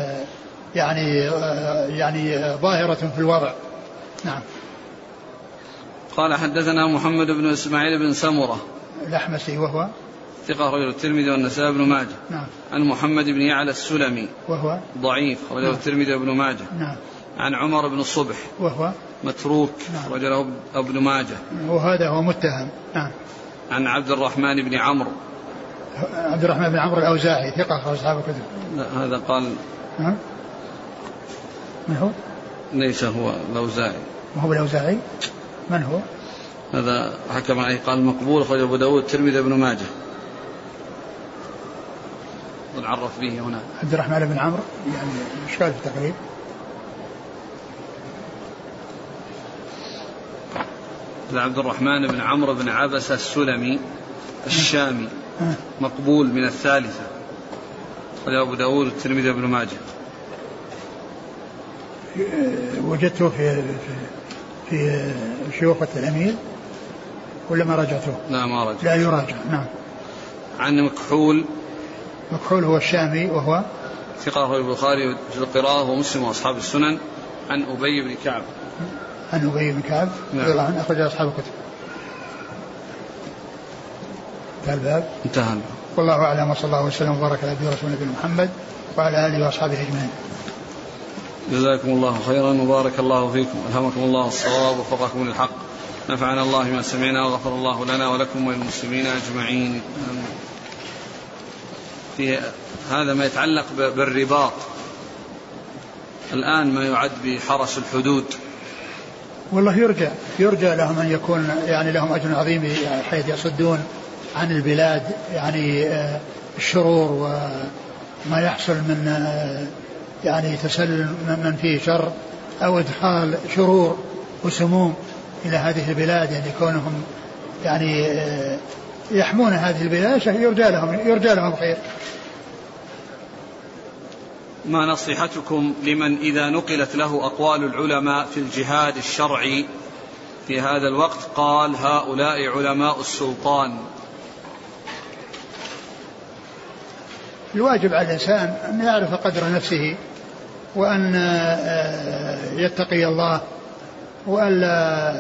يعني ظاهرة في الوضع. نعم. قال حدثنا محمد بن إسماعيل بن سمرة الأحمسي وهو ثقة رجل الترمذي والنسائي بن ماجه. نعم. عن محمد بن يعلى السلمي وهو ضعيف رجل الترمذي وابن ماجه. نعم. عن عمر بن الصبح وهو متروك. نعم. رجله ابن ماجه وهذا هو متهم. نعم. عن عبد الرحمن بن عمرو عبد الرحمن بن عمرو الأوزاعي ثقة أصحاب الكتب. هذا قال من هو؟ ليس هو الأوزاعي. ما هو الأوزاعي؟ من هو؟ هذا حكم عليه قال مقبول خرج أبو داود الترمذي بن ماجه. نعرف به هنا عبد الرحمن بن عمرو يعني إشكال في التقريب. عبد الرحمن بن عمرو بن عبسة السلمي الشامي مقبول من الثالثة خرج أبو داود الترمذي بن ماجه. وجدته في شيوخ التلاميذ ولا ما راجعته؟ لا ما راجع. لا يراجع. نعم. عن مكحول. مكحول هو الشامي وهو ثقة البخاري في القراءة ومسلم وأصحاب السنن. عن أبي بن كعب. عن أبي بن كعب رضي الله عنه أخرج أصحاب الكتب. انتهى الباب. انتهى. والله أعلم وصلى الله وسلم وبارك على رسول نبينا محمد وعلى آله وأصحابه أجمعين. جزاكم الله خيرا وبارك الله فيكم. ألهمكم الله الصواب ووفقكم للحق. نفعنا الله ما سمعنا وغفر الله لنا ولكم وللمسلمين أجمعين. في هذا ما يتعلق بالرباط الآن ما يعد بحرس الحدود. والله يرجى لهم أن يكون يعني لهم أجر عظيم حيث يصدون عن البلاد يعني الشرور وما يحصل من يعني تسلل من فيه شر أو إدخال شرور وسموم إلى هذه البلاد، يعني كونهم يعني يحمون هذه البلاد يرجى لهم خير. ما نصيحتكم لمن إذا نقلت له أقوال العلماء في الجهاد الشرعي في هذا الوقت قال هؤلاء علماء السلطان؟ الواجب على الإنسان أن يعرف قدر نفسه وأن يتقي الله وألا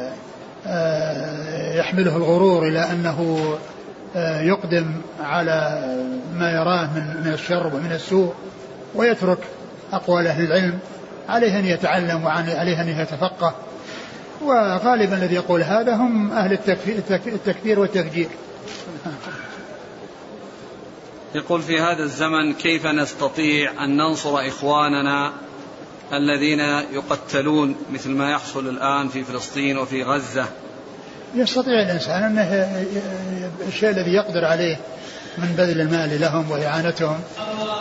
يحمله الغرور إلى أنه يقدم على ما يراه من الشر ومن السوء ويترك أقوال أهل العلم. عليه أن يتعلم وعليه أن يتفقه، وغالبا الذي يقول هذا هم أهل التكفير والتفجير. يقول في هذا الزمن كيف نستطيع أن ننصر إخواننا الذين يقتلون مثل ما يحصل الآن في فلسطين وفي غزة؟ يستطيع الإنسان أنه الشيء الذي يقدر عليه من بذل المال لهم وإعانتهم